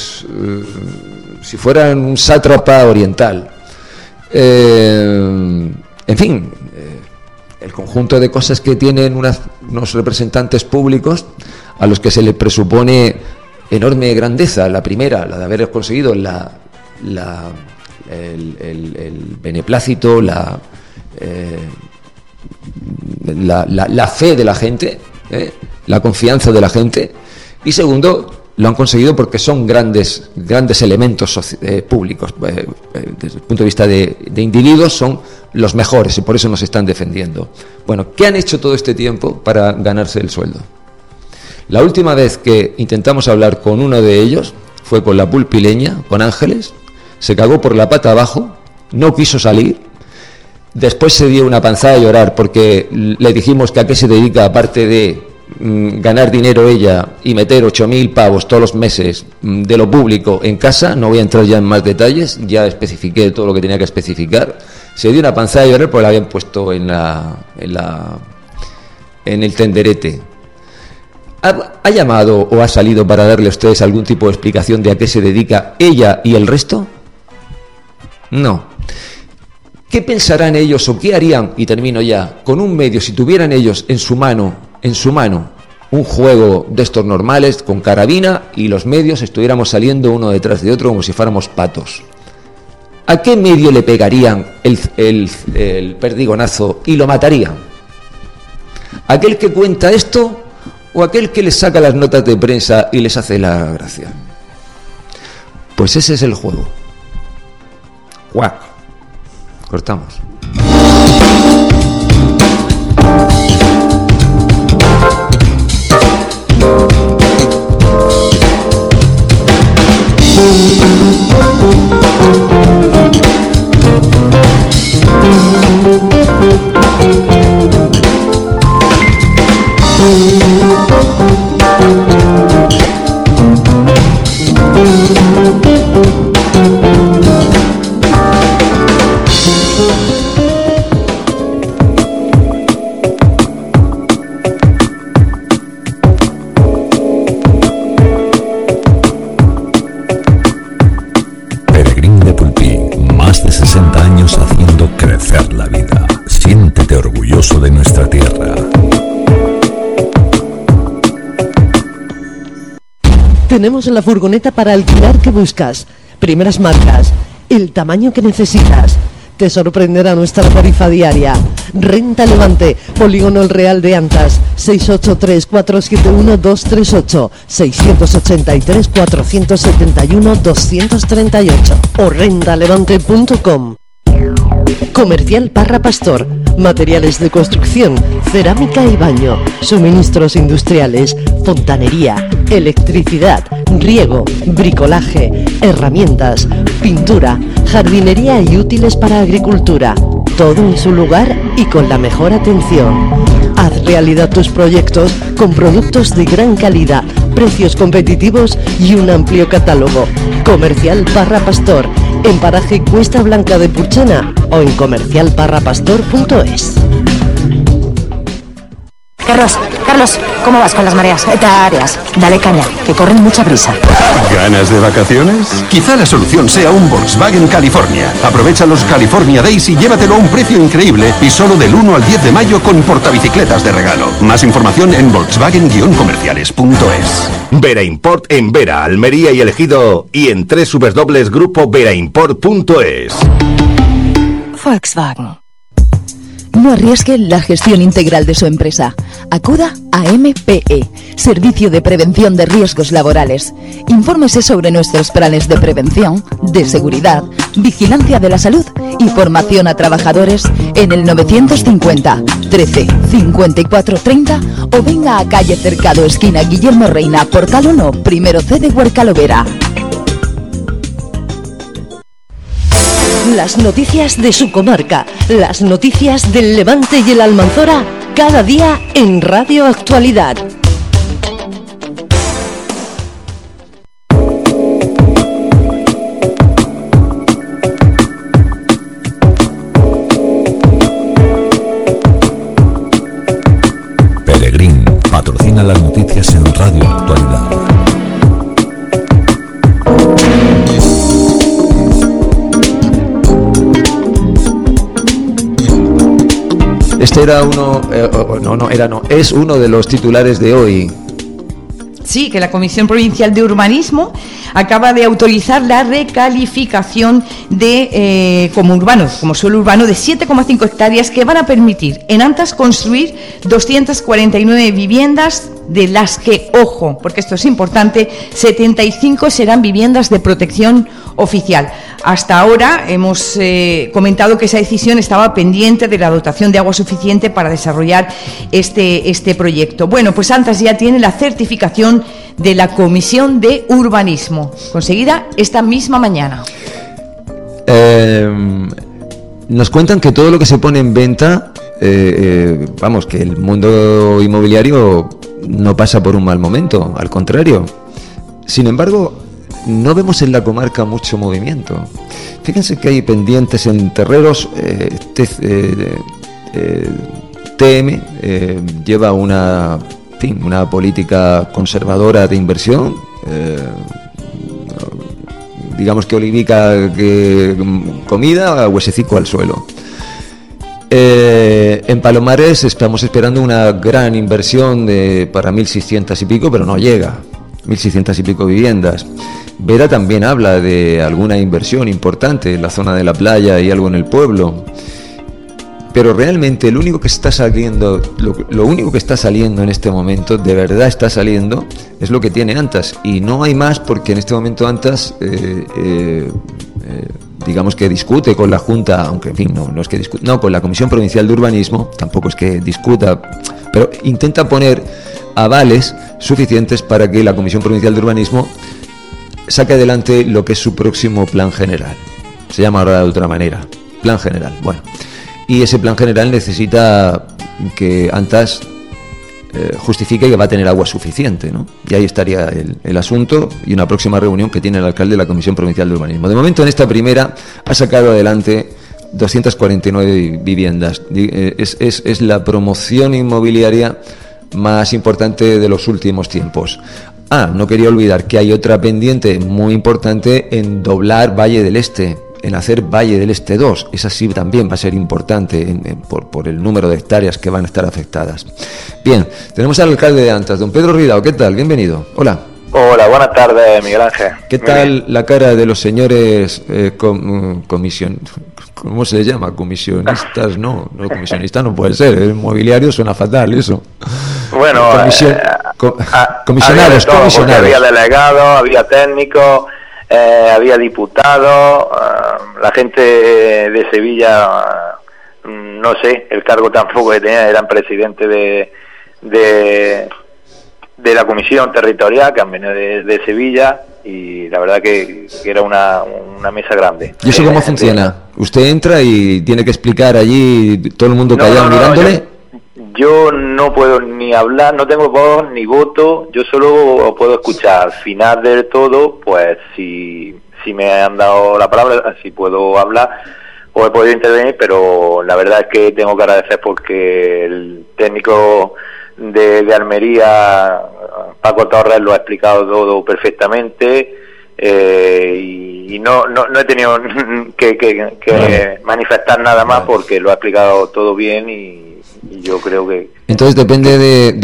si fueran un sátrapa oriental, en fin, el conjunto de cosas que tienen unos representantes públicos a los que se les presupone enorme grandeza. La primera, la de haber conseguido el beneplácito, la fe de la gente, la confianza de la gente, y segundo, lo han conseguido porque son grandes elementos públicos, desde el punto de vista de individuos son los mejores y por eso nos están defendiendo. Bueno, ¿qué han hecho todo este tiempo para ganarse el sueldo? La última vez que intentamos hablar con uno de ellos fue con la pulpileña, con Ángeles, se cagó por la pata abajo, no quiso salir, después se dio una panzada a llorar porque le dijimos que a qué se dedica aparte de ganar dinero ella y meter 8.000 pavos todos los meses de lo público en casa. No voy a entrar ya en más detalles, ya especifiqué todo lo que tenía que especificar. Se dio una panzada de llorar porque la habían puesto en el tenderete. ¿Ha llamado o ha salido para darle a ustedes algún tipo de explicación de a qué se dedica ella y el resto? No. ¿Qué pensarán ellos o qué harían, y termino ya, con un medio si tuvieran ellos en su mano un juego de estos normales con carabina y los medios estuviéramos saliendo uno detrás de otro como si fuéramos patos? ¿A qué medio le pegarían el perdigonazo y lo matarían? ¿Aquel que cuenta esto o aquel que les saca las notas de prensa y les hace la gracia? Pues ese es el juego. ¡Guac! Cortamos. Tenemos la furgoneta para alquilar que buscas, primeras marcas, el tamaño que necesitas. Te sorprenderá nuestra tarifa diaria. Renta Levante, Polígono El Real de Antas, 683-471-238, 683-471-238 o rentalevante.com. Comercial Parra Pastor, materiales de construcción, cerámica y baño, suministros industriales, fontanería, electricidad, riego, bricolaje, herramientas, pintura, jardinería y útiles para agricultura. Todo en su lugar y con la mejor atención. Haz realidad tus proyectos con productos de gran calidad, precios competitivos y un amplio catálogo. Comercial Parra Pastor, en paraje Cuesta Blanca de Purchena o en comercialparrapastor.es. Carlos, ¿cómo vas con las mareas? Tareas, dale caña, que corren mucha prisa. ¿Ganas de vacaciones? Quizá la solución sea un Volkswagen California. Aprovecha los California Days y llévatelo a un precio increíble y solo del 1 al 10 de mayo con portabicicletas de regalo. Más información en volkswagen-comerciales.es. Vera Import en Vera, Almería y El Ejido y en www.grupoveraImport.es. Volkswagen. No arriesgue la gestión integral de su empresa. Acuda a MPE, Servicio de Prevención de Riesgos Laborales. Infórmese sobre nuestros planes de prevención, de seguridad, vigilancia de la salud y formación a trabajadores en el 950 13 54 30 o venga a calle Cercado, esquina Guillermo Reina, Portal 1, primero C de Huercalovera. Las noticias de su comarca, las noticias del Levante y el Almanzora, cada día en Radio Actualidad. Peregrín patrocina las noticias en Radio Actualidad. Este era es uno de los titulares de hoy. Sí, que la Comisión Provincial de Urbanismo acaba de autorizar la recalificación de como suelo urbano de 7,5 hectáreas que van a permitir en Antas construir 249 viviendas, de las que, ojo, porque esto es importante, 75 serán viviendas de protección oficial. Hasta ahora hemos comentado que esa decisión estaba pendiente de la dotación de agua suficiente para desarrollar este proyecto. Bueno, pues Antas ya tiene la certificación de la Comisión de Urbanismo, conseguida esta misma mañana. Nos cuentan que todo lo que se pone en venta, que el mundo inmobiliario no pasa por un mal momento, al contrario. Sin embargo, no vemos en la comarca mucho movimiento. Fíjense que hay pendientes en terreros. TM lleva una política conservadora de inversión, digamos que olivica comida, huesecico al suelo. En Palomares estamos esperando una gran inversión para 1.600 y pico, pero no llega. 1.600 y pico viviendas. Vera también habla de alguna inversión importante en la zona de la playa y algo en el pueblo. Pero realmente lo único que está saliendo en este momento, de verdad está saliendo, es lo que tiene Antas. Y no hay más, porque en este momento Antas digamos que discute con la Junta, aunque en fin, no es que discute, no, con la Comisión Provincial de Urbanismo, tampoco es que discuta, pero intenta poner avales suficientes para que la Comisión Provincial de Urbanismo saque adelante lo que es su próximo plan general. Se llama ahora de otra manera, plan general. Bueno, y ese plan general necesita que Antas justifique que va a tener agua suficiente, ¿no? Y ahí estaría el asunto y una próxima reunión que tiene el alcalde de la Comisión Provincial de Urbanismo. De momento, en esta primera ha sacado adelante 249 viviendas. Es la promoción inmobiliaria más importante de los últimos tiempos. No quería olvidar que hay otra pendiente muy importante en doblar Valle del Este, en hacer Valle del Este 2. Esa sí también va a ser importante por el número de hectáreas que van a estar afectadas. Bien, tenemos al alcalde de Antas, don Pedro Ridao. ¿Qué tal? Bienvenido. Hola. Hola, buenas tardes, Miguel Ángel. ¿Qué tal la cara de los señores ¿cómo se llama? Comisionistas, no comisionistas no puede ser, el mobiliario suena fatal eso. Bueno, comisionados. Había delegados, había técnicos, había diputados, la gente de Sevilla, no sé, el cargo tampoco que tenía, eran presidente de la comisión territorial que han venido de Sevilla, y la verdad que era una mesa grande. ¿Y eso cómo funciona? ¿Usted entra y tiene que explicar allí, todo el mundo callado mirándole? Yo no puedo ni hablar, no tengo voz ni voto, yo solo puedo escuchar. Al final del todo, pues si me han dado la palabra, si puedo hablar o he podido intervenir, pero la verdad es que tengo que agradecer porque el técnico de Almería, Paco Torres, lo ha explicado todo perfectamente, y no he tenido que manifestar nada más porque lo ha explicado todo bien, y yo creo que... Entonces depende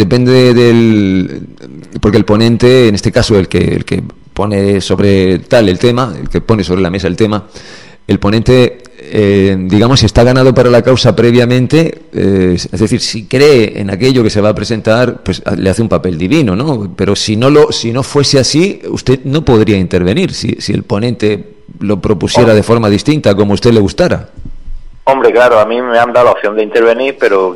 del... porque el ponente, en este caso el que pone sobre el tema, el que pone sobre la mesa el tema, el ponente, digamos, si está ganado para la causa previamente, es decir, si cree en aquello que se va a presentar, pues le hace un papel divino, ¿no? Pero si no fuese así, usted no podría intervenir si el ponente lo propusiera de forma distinta, como a usted le gustara. Hombre, claro, a mí me han dado la opción de intervenir, pero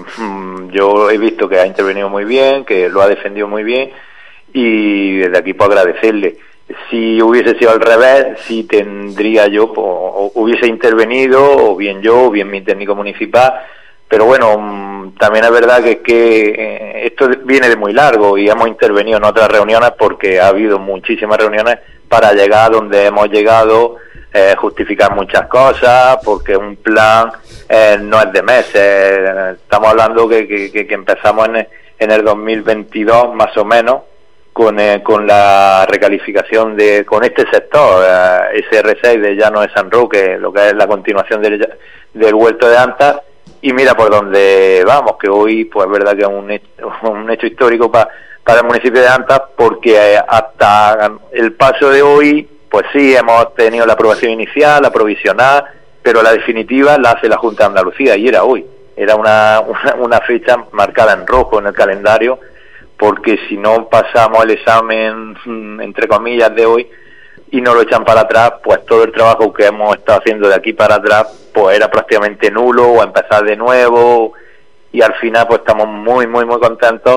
yo he visto que ha intervenido muy bien, que lo ha defendido muy bien, y desde aquí puedo agradecerle. Si hubiese sido al revés, sí tendría yo, o hubiese intervenido, o bien yo, o bien mi técnico municipal, pero bueno, también es verdad que esto viene de muy largo, y hemos intervenido en otras reuniones porque ha habido muchísimas reuniones para llegar a donde hemos llegado, justificar muchas cosas, porque un plan no es de meses. Estamos hablando que empezamos en el 2022 más o menos con la recalificación con este sector, SR6 de Llano de San Roque, lo que es la continuación del Huerto de Antas, y mira por dónde vamos, que hoy pues es verdad que es un hecho histórico para el municipio de Antas, porque hasta el paso de hoy pues sí, hemos tenido la aprobación inicial, la provisional, pero la definitiva la hace la Junta de Andalucía, y era hoy. Era una fecha marcada en rojo en el calendario, porque si no pasamos el examen, entre comillas, de hoy, y no lo echan para atrás, pues todo el trabajo que hemos estado haciendo de aquí para atrás, pues era prácticamente nulo, o empezar de nuevo, y al final pues estamos muy, muy, muy contentos,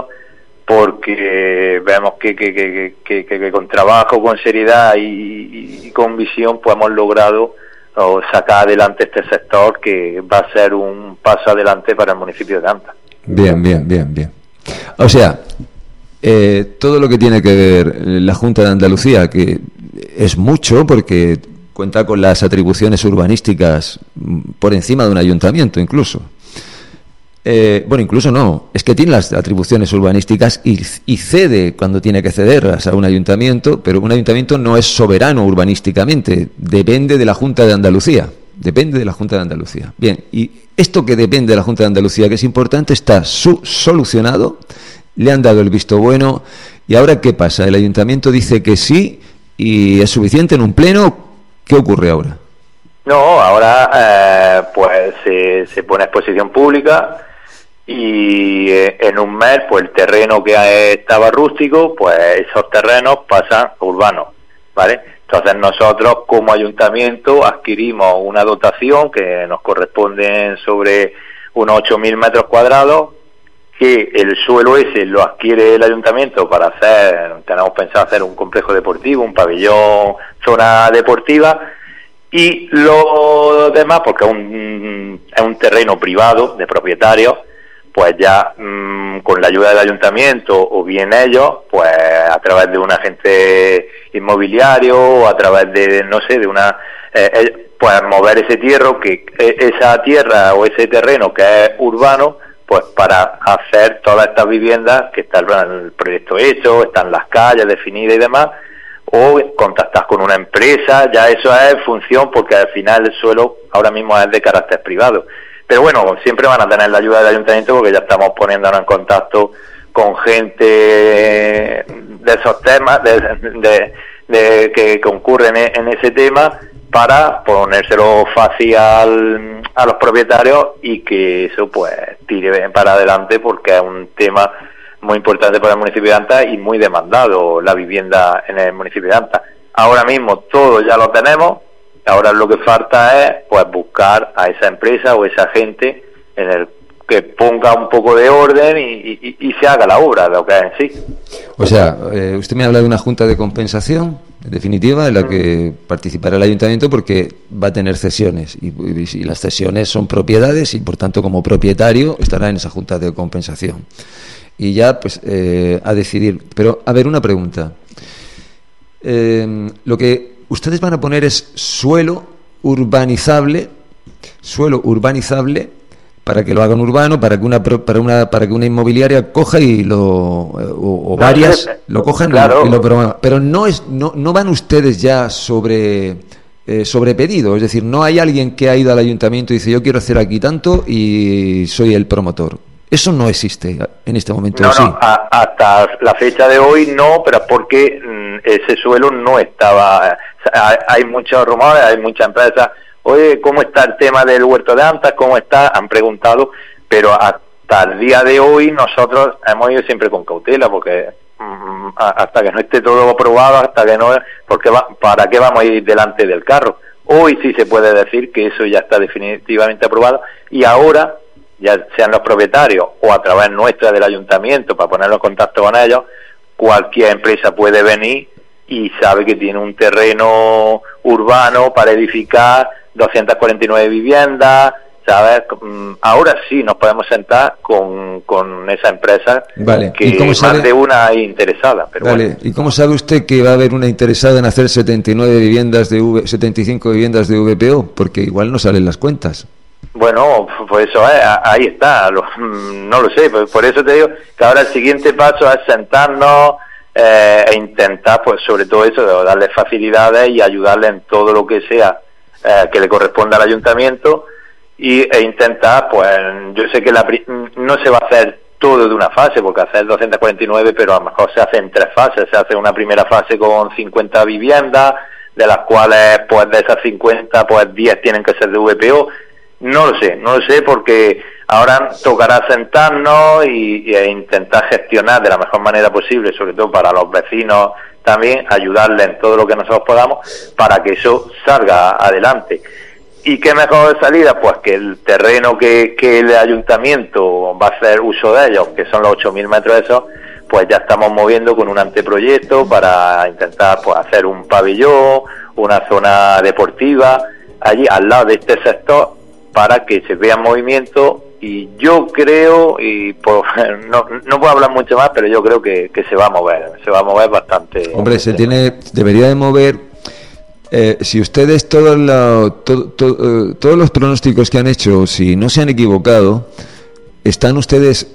porque vemos que con trabajo, con seriedad y con visión, pues hemos logrado sacar adelante este sector, que va a ser un paso adelante para el municipio de Antas. Bien. O sea, todo lo que tiene que ver la Junta de Andalucía, que es mucho porque cuenta con las atribuciones urbanísticas por encima de un ayuntamiento incluso. Bueno, incluso no, es que tiene las atribuciones urbanísticas y cede cuando tiene que cederlas a un ayuntamiento, pero un ayuntamiento no es soberano urbanísticamente, depende de la Junta de Andalucía. Bien, y esto que depende de la Junta de Andalucía, que es importante, está solucionado, le han dado el visto bueno, y ahora ¿qué pasa? El ayuntamiento dice que sí y es suficiente en un pleno. ¿Qué ocurre ahora? No, ahora pues se pone a exposición pública, y en un mes pues el terreno que estaba rústico, pues esos terrenos pasan a urbanos, ¿vale? Entonces nosotros como ayuntamiento adquirimos una dotación que nos corresponde sobre unos 8.000 metros cuadrados, que el suelo ese lo adquiere el ayuntamiento para tenemos pensado hacer un complejo deportivo, un pabellón, zona deportiva, y lo demás, porque es un terreno privado de propietarios, pues ya con la ayuda del ayuntamiento, o bien ellos, pues a través de un agente inmobiliario, o a través de, no sé, de una... pues mover esa tierra o ese terreno que es urbano, pues para hacer todas estas viviendas que está el proyecto hecho, están las calles definidas y demás, o contactar con una empresa, ya eso es función, porque al final el suelo ahora mismo es de carácter privado. Pero bueno, siempre van a tener la ayuda del ayuntamiento, porque ya estamos poniéndonos en contacto con gente esos temas de que concurren en ese tema, para ponérselo fácil a los propietarios y que eso pues tire para adelante, porque es un tema muy importante para el municipio de Anta y muy demandado, la vivienda en el municipio de Anta. Ahora mismo todo ya lo tenemos, ahora lo que falta es pues buscar a esa empresa o esa gente en el que ponga un poco de orden y se haga la obra, lo que es en sí. O sea, usted me habla de una junta de compensación, en definitiva, en la que participará el ayuntamiento, porque va a tener cesiones, y las cesiones son propiedades, y por tanto como propietario estará en esa junta de compensación. Y ya pues a decidir. Pero, a ver, una pregunta. Lo que ustedes van a poner es suelo urbanizable, para que lo hagan urbano, para que una inmobiliaria coja y lo cojan, claro, y lo promuevan. Pero no van ustedes ya sobre pedido, es decir, no hay alguien que ha ido al ayuntamiento y dice yo quiero hacer aquí tanto y soy el promotor. Eso no existe en este momento. No, ¿sí? Hasta la fecha de hoy no, pero porque ese suelo no estaba. Hay muchos rumores, hay muchas empresas. Oye, ¿cómo está el tema del huerto de Anta? ¿Cómo está? Han preguntado, pero hasta el día de hoy nosotros hemos ido siempre con cautela, porque hasta que no esté todo aprobado, hasta que no, porque ¿para qué vamos a ir delante del carro? Hoy sí se puede decir que eso ya está definitivamente aprobado, y ahora, ya sean los propietarios o a través nuestra del ayuntamiento, para ponerlo en contacto con ellos, cualquier empresa puede venir y sabe que tiene un terreno urbano para edificar 249 viviendas, ¿sabes? Ahora sí nos podemos sentar con esa empresa, vale, que más de una hay interesada. Pero vale. Bueno. ¿Y cómo sabe usted que va a haber una interesada en hacer 75 viviendas de VPO? Porque igual no salen las cuentas. Bueno, pues eso es, ahí está, no lo sé, por eso te digo que ahora el siguiente paso es sentarnos e intentar, pues sobre todo eso, darle facilidades y ayudarle en todo lo que sea que le corresponda al ayuntamiento, e intentar, pues yo sé que no se va a hacer todo de una fase, porque hacer 249, pero a lo mejor se hace en 3 fases. Se hace una primera fase con 50 viviendas, de las cuales pues de esas 50 pues 10 tienen que ser de VPO. No lo sé, porque ahora tocará sentarnos e intentar gestionar de la mejor manera posible, sobre todo para los vecinos también, ayudarles en todo lo que nosotros podamos para que eso salga adelante. ¿Y qué mejor salida? Pues que el terreno que el ayuntamiento va a hacer uso de ellos, que son los 8.000 metros esos, pues ya estamos moviendo con un anteproyecto para intentar pues hacer un pabellón, una zona deportiva allí al lado de este sector, para que se vea movimiento. Y yo creo, no puedo hablar mucho más, pero yo creo que se va a mover bastante. Hombre, debería de mover. Si ustedes todos los pronósticos que han hecho, si no se han equivocado, están ustedes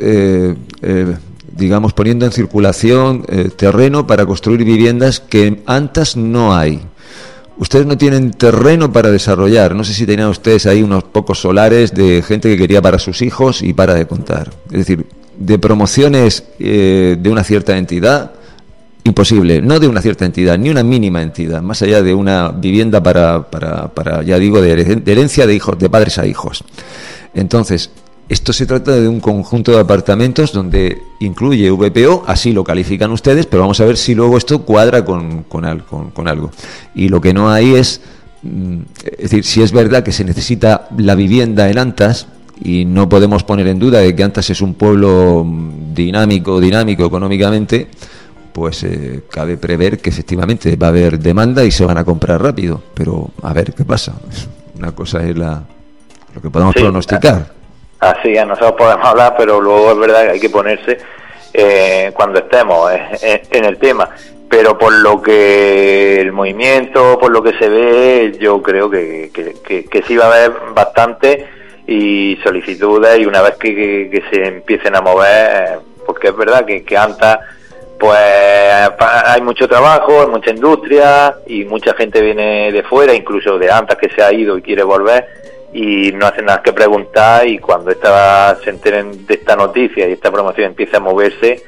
digamos poniendo en circulación terreno para construir viviendas que en Antas no hay. Ustedes no tienen terreno para desarrollar. No sé si tenían ustedes ahí unos pocos solares de gente que quería para sus hijos y para de contar. Es decir, de promociones de una cierta entidad, imposible. No de una cierta entidad, ni una mínima entidad, más allá de una vivienda para ya digo, de herencia de hijos, de padres a hijos. Entonces, esto se trata de un conjunto de apartamentos donde incluye VPO, así lo califican ustedes, pero vamos a ver si luego esto cuadra con algo. Y lo que no hay es decir, si es verdad que se necesita la vivienda en Antas, y no podemos poner en duda de que Antas es un pueblo dinámico económicamente, pues cabe prever que efectivamente va a haber demanda y se van a comprar rápido, pero a ver qué pasa. Una cosa es lo que podemos pronosticar. Así es, nosotros podemos hablar, pero luego es verdad que hay que ponerse cuando estemos en el tema. Pero por lo que el movimiento, por lo que se ve, yo creo que sí va a haber bastante y solicitudes, y una vez que se empiecen a mover, porque es verdad que Anta, pues hay mucho trabajo, hay mucha industria y mucha gente viene de fuera, incluso de Anta que se ha ido y quiere volver, y no hacen nada que preguntar, y cuando se enteren de esta noticia y esta promoción empieza a moverse,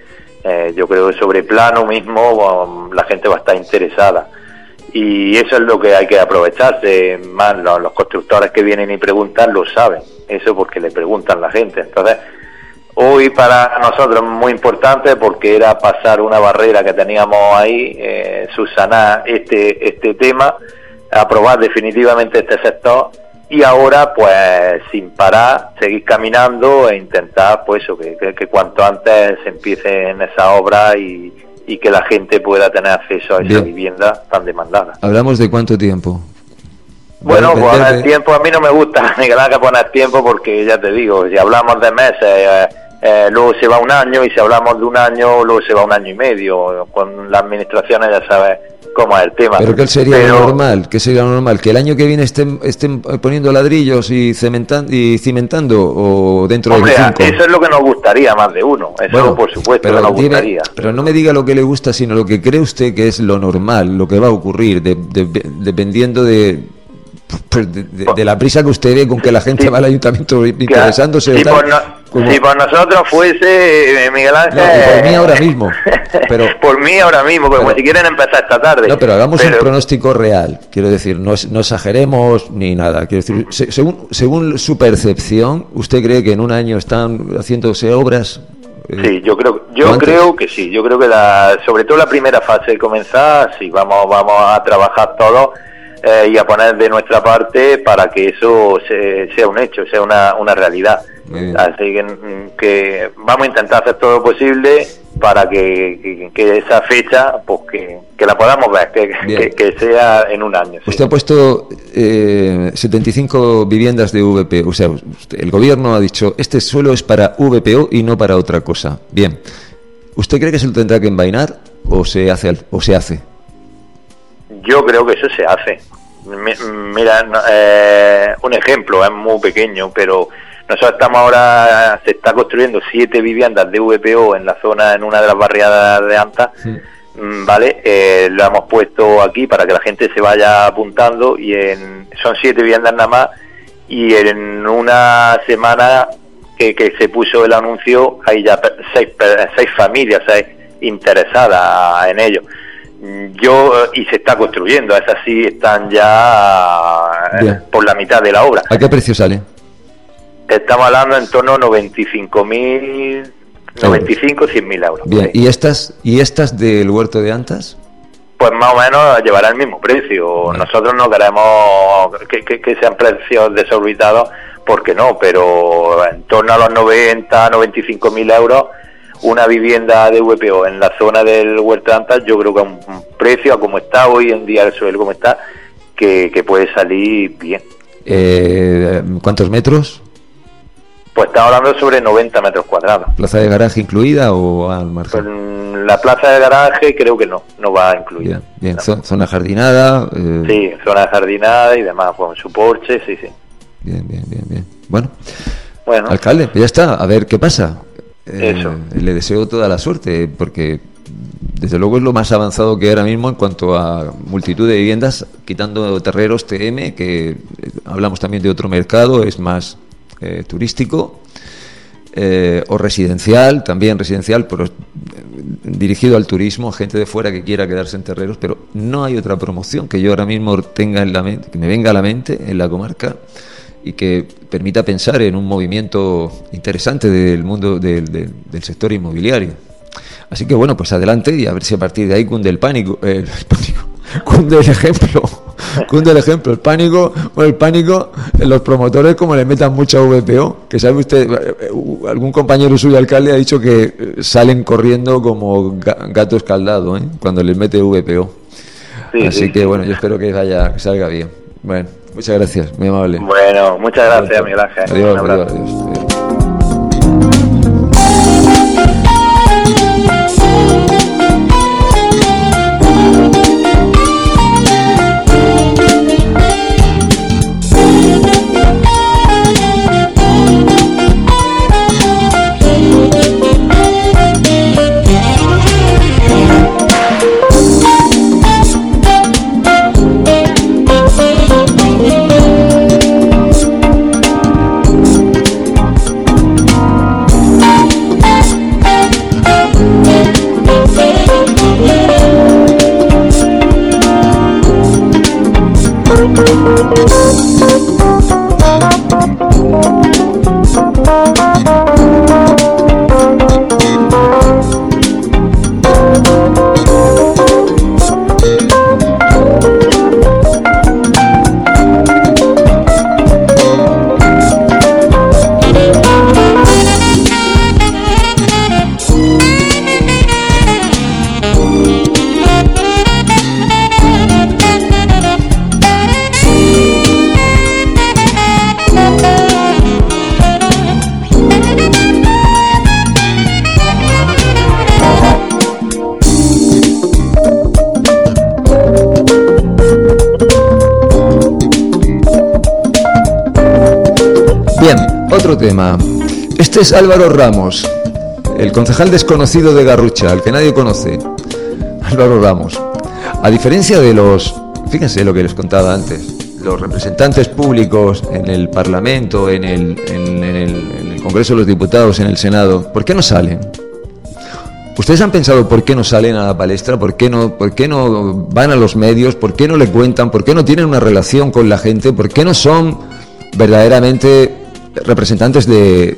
Yo creo que sobre plano mismo la gente va a estar interesada. Y eso es lo que hay que aprovecharse. Más los constructores que vienen y preguntan lo saben. Eso porque le preguntan la gente. Entonces, hoy para nosotros es muy importante porque era pasar una barrera que teníamos ahí, subsanar este tema, aprobar definitivamente este sector y ahora pues sin parar seguir caminando e intentar pues eso, que cuanto antes se empiece en esa obra y que la gente pueda tener acceso a esa vivienda tan demandada. ¿Hablamos de cuánto tiempo? Bueno, poner tiempo a mí no me gusta, Miguel Ángel, poner tiempo porque ya te digo, si hablamos de meses, luego se va un año y si hablamos de un año, luego se va un año y medio. Con las administraciones ya sabes cómo es el tema. ¿Pero qué sería lo normal? ¿Qué sería lo normal? ¿Que el año que viene estén poniendo ladrillos y cimentando o dentro de 5? Eso es lo que nos gustaría más de uno. Eso bueno, por supuesto que nos gustaría. Pero no me diga lo que le gusta, sino lo que cree usted que es lo normal, lo que va a ocurrir, dependiendo de la prisa que usted ve con que la gente va al ayuntamiento interesándose. Si por nosotros fuese, Miguel Ángel... No, por mí ahora mismo. Pero, por mí ahora mismo, porque como si quieren empezar esta tarde. No, pero hagamos un pronóstico real. Quiero decir, no exageremos ni nada. Quiero decir, según su percepción, ¿usted cree que en un año están haciéndose obras? Sí, yo creo que sí. Yo creo que sobre todo la primera fase de comenzar, sí, vamos a trabajar todos y a poner de nuestra parte para que eso sea un hecho, sea una realidad. Así que vamos a intentar hacer todo lo posible para que esa fecha pues que la podamos ver, que sea en un año. Usted ha puesto 75 viviendas de VPO, o sea, el gobierno ha dicho este suelo es para VPO y no para otra cosa. Bien, ¿usted cree que se lo tendrá que envainar o se hace? Yo creo que eso se hace. Mira, un ejemplo, es muy pequeño, pero nosotros estamos ahora, se está construyendo 7 viviendas de VPO en la zona, en una de las barriadas de Anta, ¿vale? Lo hemos puesto aquí para que la gente se vaya apuntando y son 7 viviendas nada más y en una semana que se puso el anuncio hay ya 6 familias interesadas en ello. Y se está construyendo, esas sí están ya por la mitad de la obra. ¿A qué precio sale? Estamos hablando en torno a 95.000, 100.000 euros. Bien, ¿y estas del huerto de Antas? Pues más o menos llevará el mismo precio. Vale. Nosotros no queremos que sean precios desorbitados, porque no, pero en torno a los 95.000 euros una vivienda de VPO en la zona del huerto de Antas, yo creo que a un precio a como está hoy en día el suelo como está, que puede salir bien. ¿Cuántos metros? Pues estamos hablando sobre 90 metros cuadrados. ¿Plaza de garaje incluida o al margen? Pues la plaza de garaje creo que no va incluida. Bien. No. Zona jardinada. Sí, zona jardinada y demás, con su porche, sí. Bien. Bueno, alcalde, ya está, a ver qué pasa. Le deseo toda la suerte, porque desde luego es lo más avanzado que hay ahora mismo en cuanto a multitud de viviendas, quitando terreros TM, que hablamos también de otro mercado, es más turístico, o residencial, pero dirigido al turismo, gente de fuera que quiera quedarse en terreros, pero no hay otra promoción que yo ahora mismo tenga en la mente, que me venga a la mente en la comarca y que permita pensar en un movimiento interesante del mundo del sector inmobiliario. Así que bueno, pues adelante y a ver si a partir de ahí cunde el pánico, cunde el ejemplo, el pánico, los promotores como le metan mucha VPO, que sabe usted, algún compañero suyo alcalde ha dicho que salen corriendo como gato escaldado, cuando les mete VPO. Así que bueno, yo espero que salga bien. Bueno, muchas gracias, muy amable. Bueno, muchas gracias, Miguel Ángel. Adiós. otro tema. Este es Álvaro Ramos, el concejal desconocido de Garrucha, al que nadie conoce. Álvaro Ramos. A diferencia de los, fíjense lo que les contaba antes, los representantes públicos en el Parlamento, en el Congreso de los Diputados, en el Senado, ¿por qué no salen? ¿Ustedes han pensado por qué no salen a la palestra? ¿Por qué no van a los medios? ¿Por qué no le cuentan? ¿Por qué no tienen una relación con la gente? ¿Por qué no son verdaderamente representantes de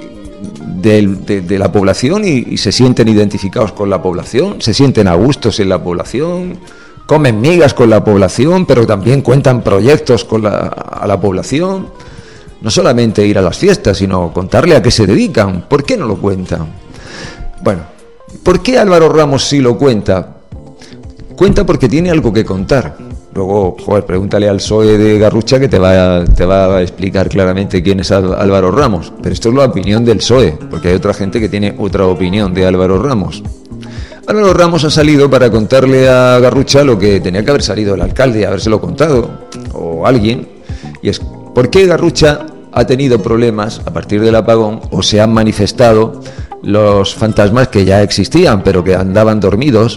la población y se sienten identificados con la población? ¿Se sienten a gustos en la población? ¿Comen migas con la población, pero también cuentan proyectos a la población? No solamente ir a las fiestas, sino contarle a qué se dedican. ¿Por qué no lo cuentan? Bueno, ¿por qué Álvaro Ramos sí lo cuenta? Cuenta porque tiene algo que contar. Luego, pregúntale al PSOE de Garrucha que te va a explicar claramente quién es Álvaro Ramos. Pero esto es la opinión del PSOE, porque hay otra gente que tiene otra opinión de Álvaro Ramos. Álvaro Ramos ha salido para contarle a Garrucha lo que tenía que haber salido el alcalde, habérselo contado, o alguien, y es por qué Garrucha ha tenido problemas a partir del apagón, o se han manifestado los fantasmas que ya existían, pero que andaban dormidos.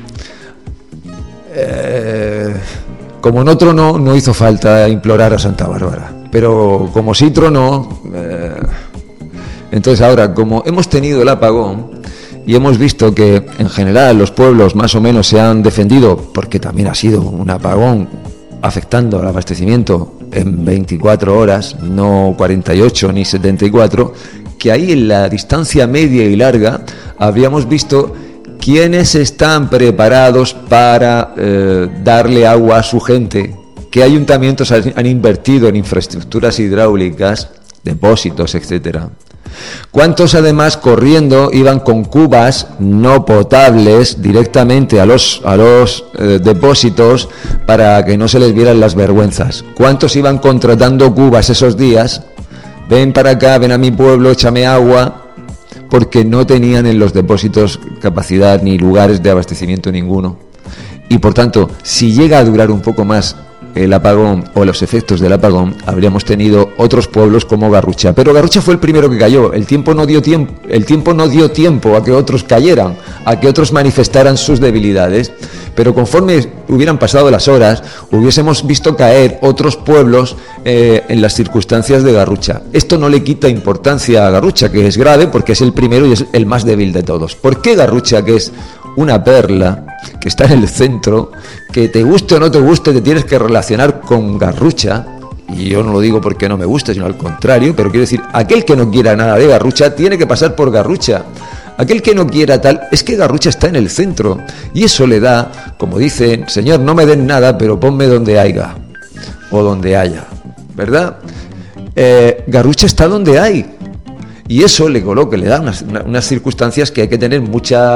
Como no tronó, no hizo falta implorar a Santa Bárbara, pero como sí tronó, entonces ahora, como hemos tenido el apagón y hemos visto que en general los pueblos más o menos se han defendido, porque también ha sido un apagón afectando al abastecimiento en 24 horas, no 48 ni 74, que ahí en la distancia media y larga habríamos visto quiénes están preparados para darle agua a su gente, qué ayuntamientos han invertido en infraestructuras hidráulicas, depósitos, etcétera. ¿Cuántos además corriendo iban con cubas no potables directamente a los depósitos para que no se les vieran las vergüenzas? ¿Cuántos iban contratando cubas esos días? Ven para acá, ven a mi pueblo, échame agua, porque no tenían en los depósitos capacidad ni lugares de abastecimiento ninguno. Y por tanto, si llega a durar un poco más el apagón o los efectos del apagón, habríamos tenido otros pueblos como Garrucha. Pero Garrucha fue el primero que cayó. El tiempo no dio tiempo a que otros cayeran, a que otros manifestaran sus debilidades. Pero conforme hubieran pasado las horas, hubiésemos visto caer otros pueblos en las circunstancias de Garrucha. Esto no le quita importancia a Garrucha, que es grave porque es el primero y es el más débil de todos. ¿Por qué Garrucha, que es una perla, que está en el centro, que te guste o no te guste, te tienes que relacionar con Garrucha? Y yo no lo digo porque no me guste, sino al contrario, pero quiero decir, aquel que no quiera nada de Garrucha tiene que pasar por Garrucha. Aquel que no quiera tal, es que Garrucha está en el centro, y eso le da, como dicen, señor, no me den nada, pero ponme donde haya, o donde haya, ¿verdad? Garrucha está donde hay, y eso le coloca, le da unas circunstancias que hay que tener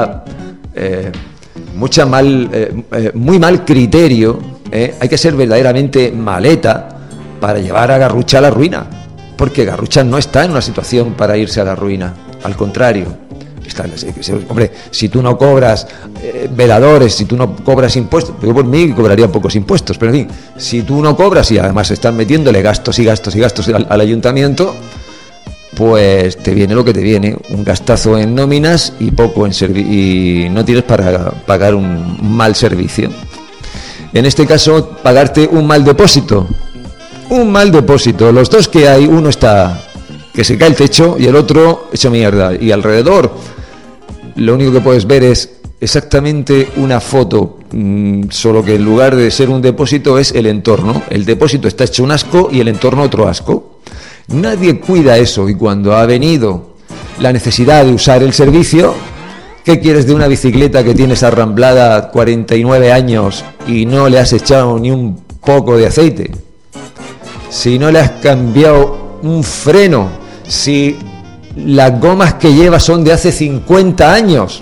muy mal criterio, hay que ser verdaderamente maleta para llevar a Garrucha a la ruina, porque Garrucha no está en una situación para irse a la ruina, al contrario. Hombre, si tú no cobras veladores, si tú no cobras impuestos, yo por mí cobraría pocos impuestos, pero en fin, si tú no cobras y además están metiéndole gastos y gastos y gastos al ayuntamiento, pues te viene lo que te viene, un gastazo en nóminas y poco y no tienes para pagar un mal servicio. En este caso, pagarte un mal depósito, los dos que hay, uno está que se cae el techo y el otro hecho mierda, y alrededor lo único que puedes ver es exactamente una foto, solo que en lugar de ser un depósito es el entorno. El depósito está hecho un asco y el entorno otro asco. Nadie cuida eso, y cuando ha venido la necesidad de usar el servicio, ¿qué quieres de una bicicleta que tienes arramblada 49 años y no le has echado ni un poco de aceite? Si no le has cambiado un freno, si las gomas que lleva son de hace 50 años,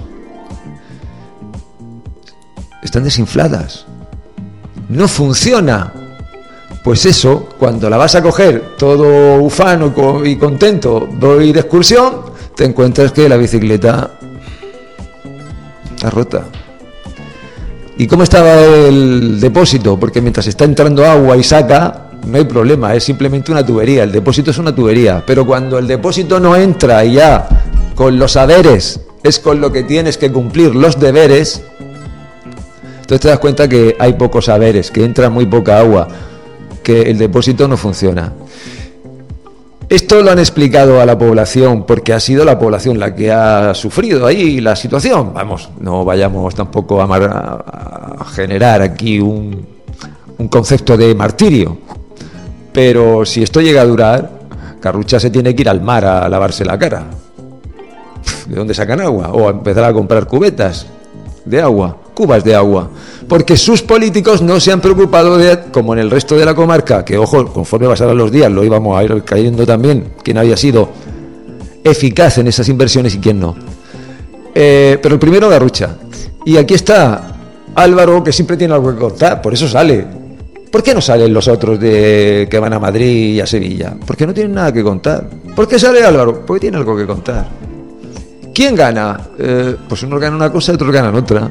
están desinfladas, no funciona. Pues eso, cuando la vas a coger todo ufano y contento, voy de excursión, te encuentras que la bicicleta está rota. ¿Y cómo estaba el depósito? Porque mientras está entrando agua y saca, no hay problema, es simplemente una tubería, el depósito es una tubería, pero cuando el depósito no entra y ya con los saberes es con lo que tienes que cumplir los deberes, entonces te das cuenta que hay pocos saberes, que entra muy poca agua, que el depósito no funciona. Esto lo han explicado a la población porque ha sido la población la que ha sufrido ahí la situación. Vamos, no vayamos tampoco a generar aquí un concepto de martirio, pero si esto llega a durar, Garrucha se tiene que ir al mar a lavarse la cara. ¿De dónde sacan agua? O a empezar a comprar cubetas de agua, cubas de agua, porque sus políticos no se han preocupado de, como en el resto de la comarca, que ojo, conforme pasaran los días lo íbamos a ir cayendo también, quién había sido eficaz en esas inversiones y quién no. Pero el primero, Garrucha. Y aquí está Álvaro, que siempre tiene algo que contar, por eso sale. ¿Por qué no salen los otros que van a Madrid y a Sevilla? Porque no tienen nada que contar. ¿Por qué sale Álvaro? Porque tiene algo que contar. ¿Quién gana? Pues unos ganan una cosa y otros ganan otra.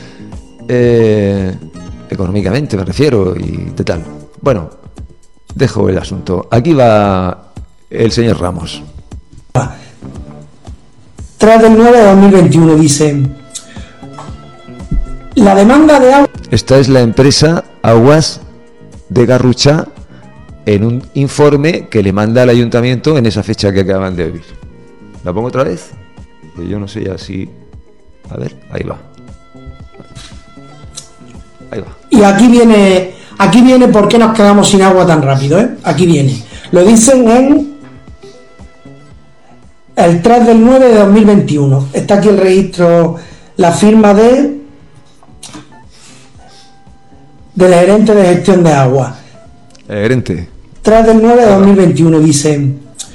Económicamente me refiero y de tal. Bueno, dejo el asunto. Aquí va el señor Ramos. Tras del 9 de 2021 dice: la demanda de agua. Esta es la empresa Aguas de Garrucha en un informe que le manda al ayuntamiento en esa fecha que acaban de oír. ¿La pongo otra vez? Pues yo no sé ya si... A ver, ahí va. Ahí va. Y aquí viene por qué nos quedamos sin agua tan rápido, ¿eh? Aquí viene. Lo dicen en el 3 del 9 de 2021. Está aquí el registro, la firma del gerente de gestión de agua. Gerente. 3 del 9 de 2021 dice: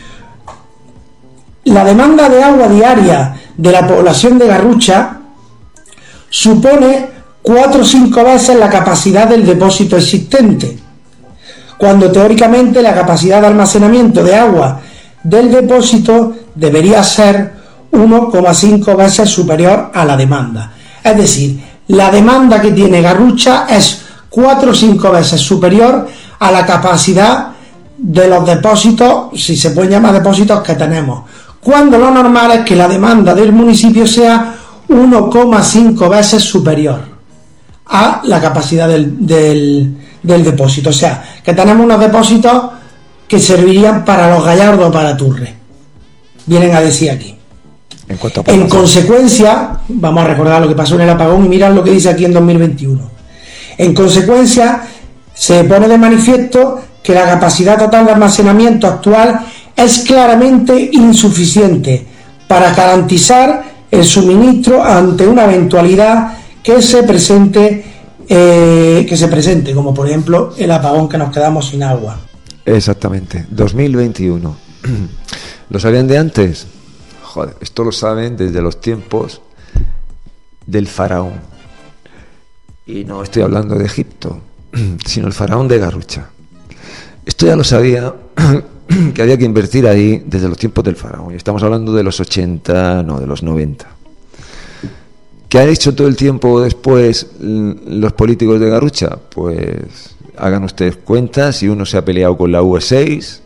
la demanda de agua diaria de la población de Garrucha supone 4 o 5 veces la capacidad del depósito existente, cuando teóricamente la capacidad de almacenamiento de agua del depósito debería ser 1,5 veces superior a la demanda. Es decir, la demanda que tiene Garrucha es 4 o 5 veces superior a la capacidad de los depósitos, si se pueden llamar depósitos, que tenemos, cuando lo normal es que la demanda del municipio sea 1,5 veces superior a la capacidad del depósito. O sea, que tenemos unos depósitos que servirían para los Gallardos o para Turre. Vienen a decir aquí. En consecuencia, vamos a recordar lo que pasó en el apagón y mirad lo que dice aquí en 2021. En consecuencia, se pone de manifiesto que la capacidad total de almacenamiento actual es claramente insuficiente para garantizar el suministro ante una eventualidad que se presente, como por ejemplo el apagón, que nos quedamos sin agua. Exactamente, 2021. ¿Lo sabían de antes? Joder, esto lo saben desde los tiempos del faraón. Y no estoy hablando de Egipto, sino el faraón de Garrucha. Esto ya lo sabía, que había que invertir ahí desde los tiempos del faraón. Y estamos hablando de los 80, no, de los 90. ¿Qué han hecho todo el tiempo después los políticos de Garrucha? Pues hagan ustedes cuenta, si uno se ha peleado con la UE6,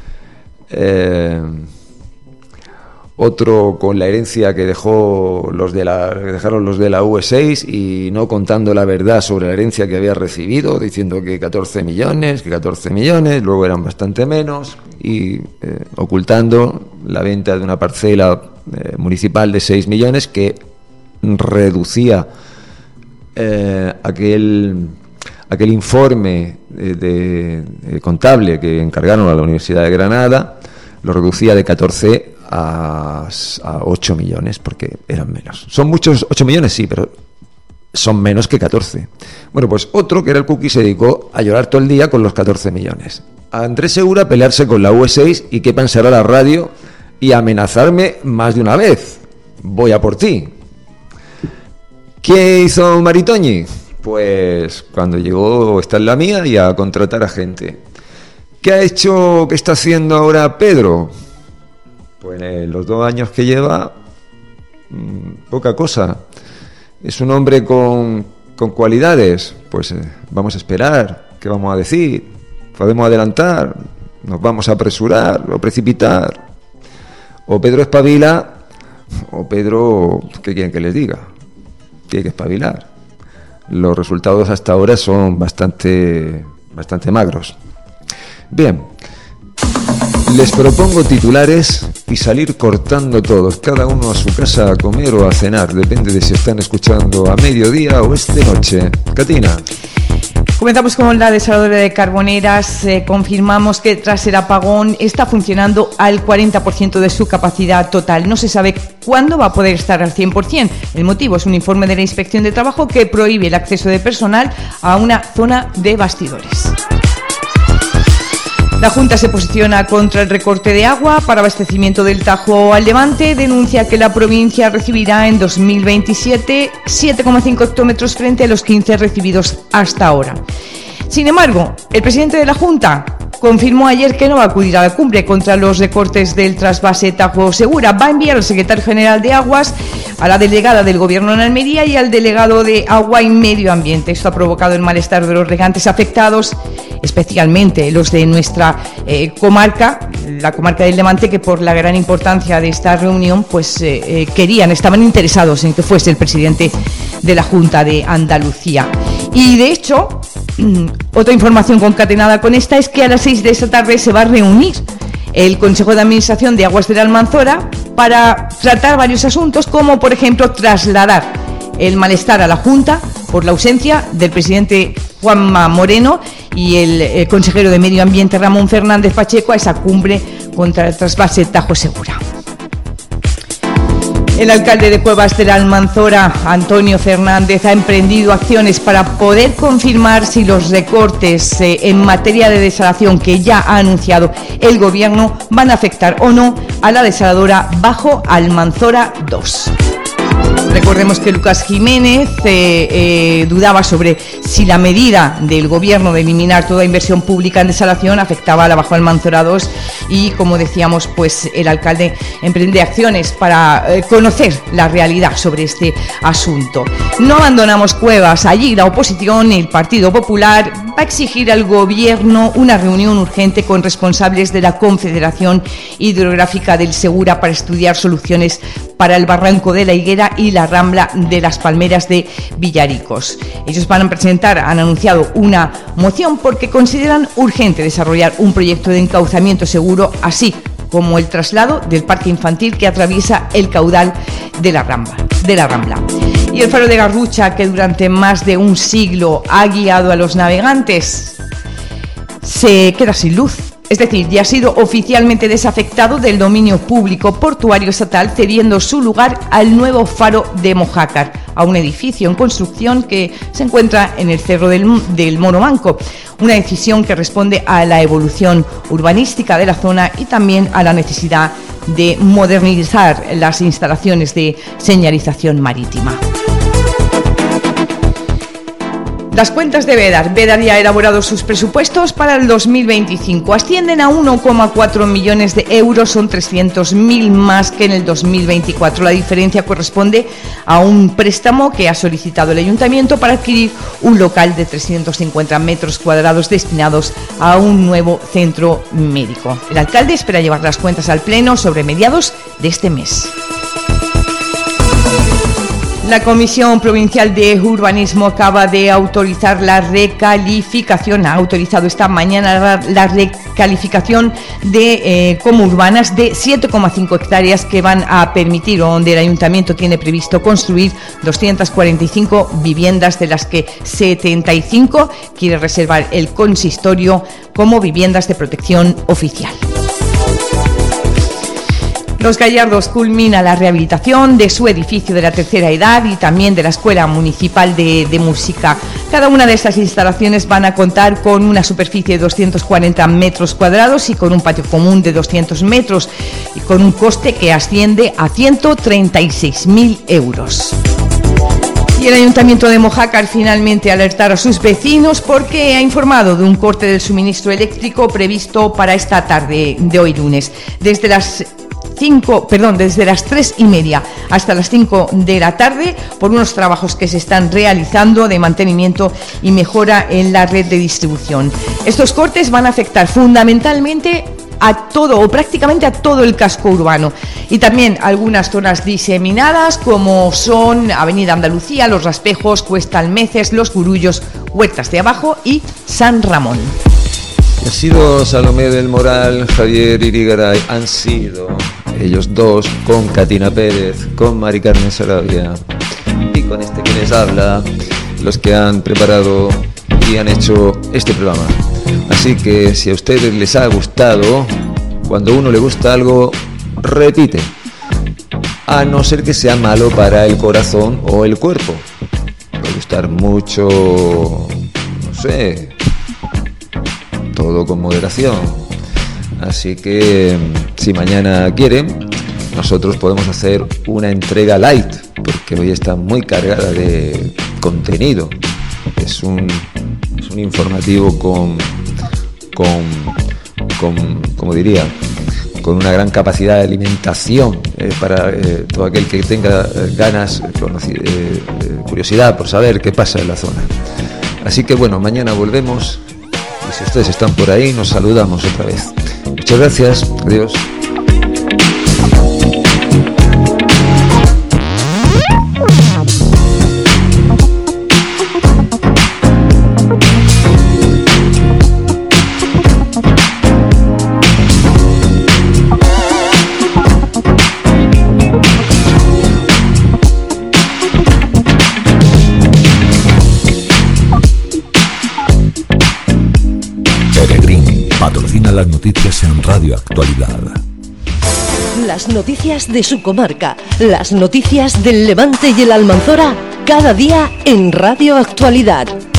otro con la herencia que dejaron los de la UE6 y no contando la verdad sobre la herencia que había recibido, diciendo que 14 millones, luego eran bastante menos, y ocultando la venta de una parcela municipal de 6 millones que reducía aquel informe contable que encargaron a la Universidad de Granada, lo reducía de 14 a 8 millones, porque eran menos. ¿Son muchos 8 millones? Sí, pero son menos que 14. Bueno, pues otro, que era el Cookie, se dedicó a llorar todo el día con los 14 millones. A Andrés Segura a pelearse con la UE6 y que pensara la radio y amenazarme más de una vez. Voy a por ti. ¿Qué hizo Maritoñi? Pues cuando llegó, está en la mía, y a contratar a gente. ¿Qué ha hecho, qué está haciendo ahora Pedro? Pues en los 2 años que lleva, poca cosa. Es un hombre con cualidades. Pues vamos a esperar. ¿Qué vamos a decir? podemos adelantar, nos vamos a apresurar o precipitar. O Pedro espabila, o Pedro, ¿qué quieren que les diga? Tiene que espabilar. Los resultados hasta ahora son bastante magros. Bien, les propongo titulares y salir cortando todos, cada uno a su casa a comer o a cenar, depende de si están escuchando a mediodía o esta noche. Catina. Comenzamos con la desaladora de Carboneras. Confirmamos que tras el apagón está funcionando al 40% de su capacidad total. No se sabe cuándo va a poder estar al 100%. El motivo es un informe de la Inspección de Trabajo que prohíbe el acceso de personal a una zona de bastidores. La Junta se posiciona contra el recorte de agua para abastecimiento del Tajo al Levante. Denuncia que la provincia recibirá en 2027 7,5 hectómetros frente a los 15 recibidos hasta ahora. Sin embargo, el presidente de la Junta confirmó ayer que no va a acudir a la cumbre contra los recortes del trasvase Tajo Segura. Va a enviar al secretario general de Aguas, a la delegada del Gobierno en Almería y al delegado de Agua y Medio Ambiente. Esto ha provocado el malestar de los regantes afectados, especialmente los de nuestra comarca, la comarca del Levante, que por la gran importancia de esta reunión, pues estaban interesados en que fuese el presidente de la Junta de Andalucía. Y de hecho, otra información concatenada con esta es que a las 6 de esta tarde se va a reunir el Consejo de Administración de Aguas de la Almanzora para tratar varios asuntos, como por ejemplo trasladar el malestar a la Junta por la ausencia del presidente Juanma Moreno y el consejero de Medio Ambiente Ramón Fernández Pacheco a esa cumbre contra el trasvase Tajo Segura. El alcalde de Cuevas de la Almanzora, Antonio Fernández, ha emprendido acciones para poder confirmar si los recortes en materia de desalación que ya ha anunciado el Gobierno van a afectar o no a la desaladora Bajo Almanzora 2. Recordemos que Lucas Jiménez dudaba sobre si la medida del Gobierno de eliminar toda inversión pública en desalación afectaba a la Bajo Almanzora 2 y, como decíamos, pues el alcalde emprende acciones para conocer la realidad sobre este asunto. No abandonamos Cuevas. Allí la oposición, el Partido Popular, va a exigir al Gobierno una reunión urgente con responsables de la Confederación Hidrográfica del Segura para estudiar soluciones para el Barranco de la Higuera y la Rambla de las Palmeras de Villaricos. Ellos han anunciado una moción porque consideran urgente desarrollar un proyecto de encauzamiento seguro, así como el traslado del parque infantil que atraviesa el caudal de la Rambla. Y el faro de Garrucha, que durante más de un siglo ha guiado a los navegantes, se queda sin luz. Es decir, ya ha sido oficialmente desafectado del dominio público portuario estatal, cediendo su lugar al nuevo faro de Mojácar, a un edificio en construcción que se encuentra en el Cerro del Moro Manco. Una decisión que responde a la evolución urbanística de la zona y también a la necesidad de modernizar las instalaciones de señalización marítima. Las cuentas de Vedar. Vedar ya ha elaborado sus presupuestos para el 2025. Ascienden a 1,4 millones de euros, son 300.000 más que en el 2024. La diferencia corresponde a un préstamo que ha solicitado el Ayuntamiento para adquirir un local de 350 metros cuadrados destinados a un nuevo centro médico. El alcalde espera llevar las cuentas al Pleno sobre mediados de este mes. La Comisión Provincial de Urbanismo acaba de autorizar la recalificación, ha autorizado esta mañana la recalificación de como urbanas de 7,5 hectáreas que van a permitir, o donde el Ayuntamiento tiene previsto construir 245 viviendas, de las que 75 quiere reservar el consistorio como viviendas de protección oficial. Los Gallardos culmina la rehabilitación de su edificio de la tercera edad y también de la Escuela Municipal de Música. Cada una de estas instalaciones van a contar con una superficie de 240 metros cuadrados y con un patio común de 200 metros y con un coste que asciende a 136.000 euros. Y el Ayuntamiento de Mojácar finalmente alertará a sus vecinos porque ha informado de un corte del suministro eléctrico previsto para esta tarde de hoy lunes. Desde las desde las 3:30 hasta las 5 de la tarde, por unos trabajos que se están realizando de mantenimiento y mejora en la red de distribución. Estos cortes van a afectar fundamentalmente a todo o prácticamente a todo el casco urbano y también algunas zonas diseminadas como son Avenida Andalucía, Los Raspejos, Cuesta Almeces, Los Gurullos, Huertas de Abajo y San Ramón. Ha sido Salomé del Moral, Javier Irigaray, han sido ellos dos, con Catina Pérez, con Mari Carmen Sarabia y con este que les habla, los que han preparado y han hecho este programa. Así que si a ustedes les ha gustado, cuando a uno le gusta algo, repite, a no ser que sea malo para el corazón o el cuerpo. Puede gustar mucho, no sé, todo con moderación. Así que si mañana quieren, nosotros podemos hacer una entrega light, porque hoy está muy cargada de contenido. Es un informativo con como diría, con una gran capacidad de alimentación para todo aquel que tenga ganas, curiosidad por saber qué pasa en la zona. Así que bueno, mañana volvemos y si ustedes están por ahí nos saludamos otra vez. Muchas gracias, adiós. Patrocina las noticias en Radio Actualidad. Las noticias de su comarca, las noticias del Levante y el Almanzora, cada día en Radio Actualidad.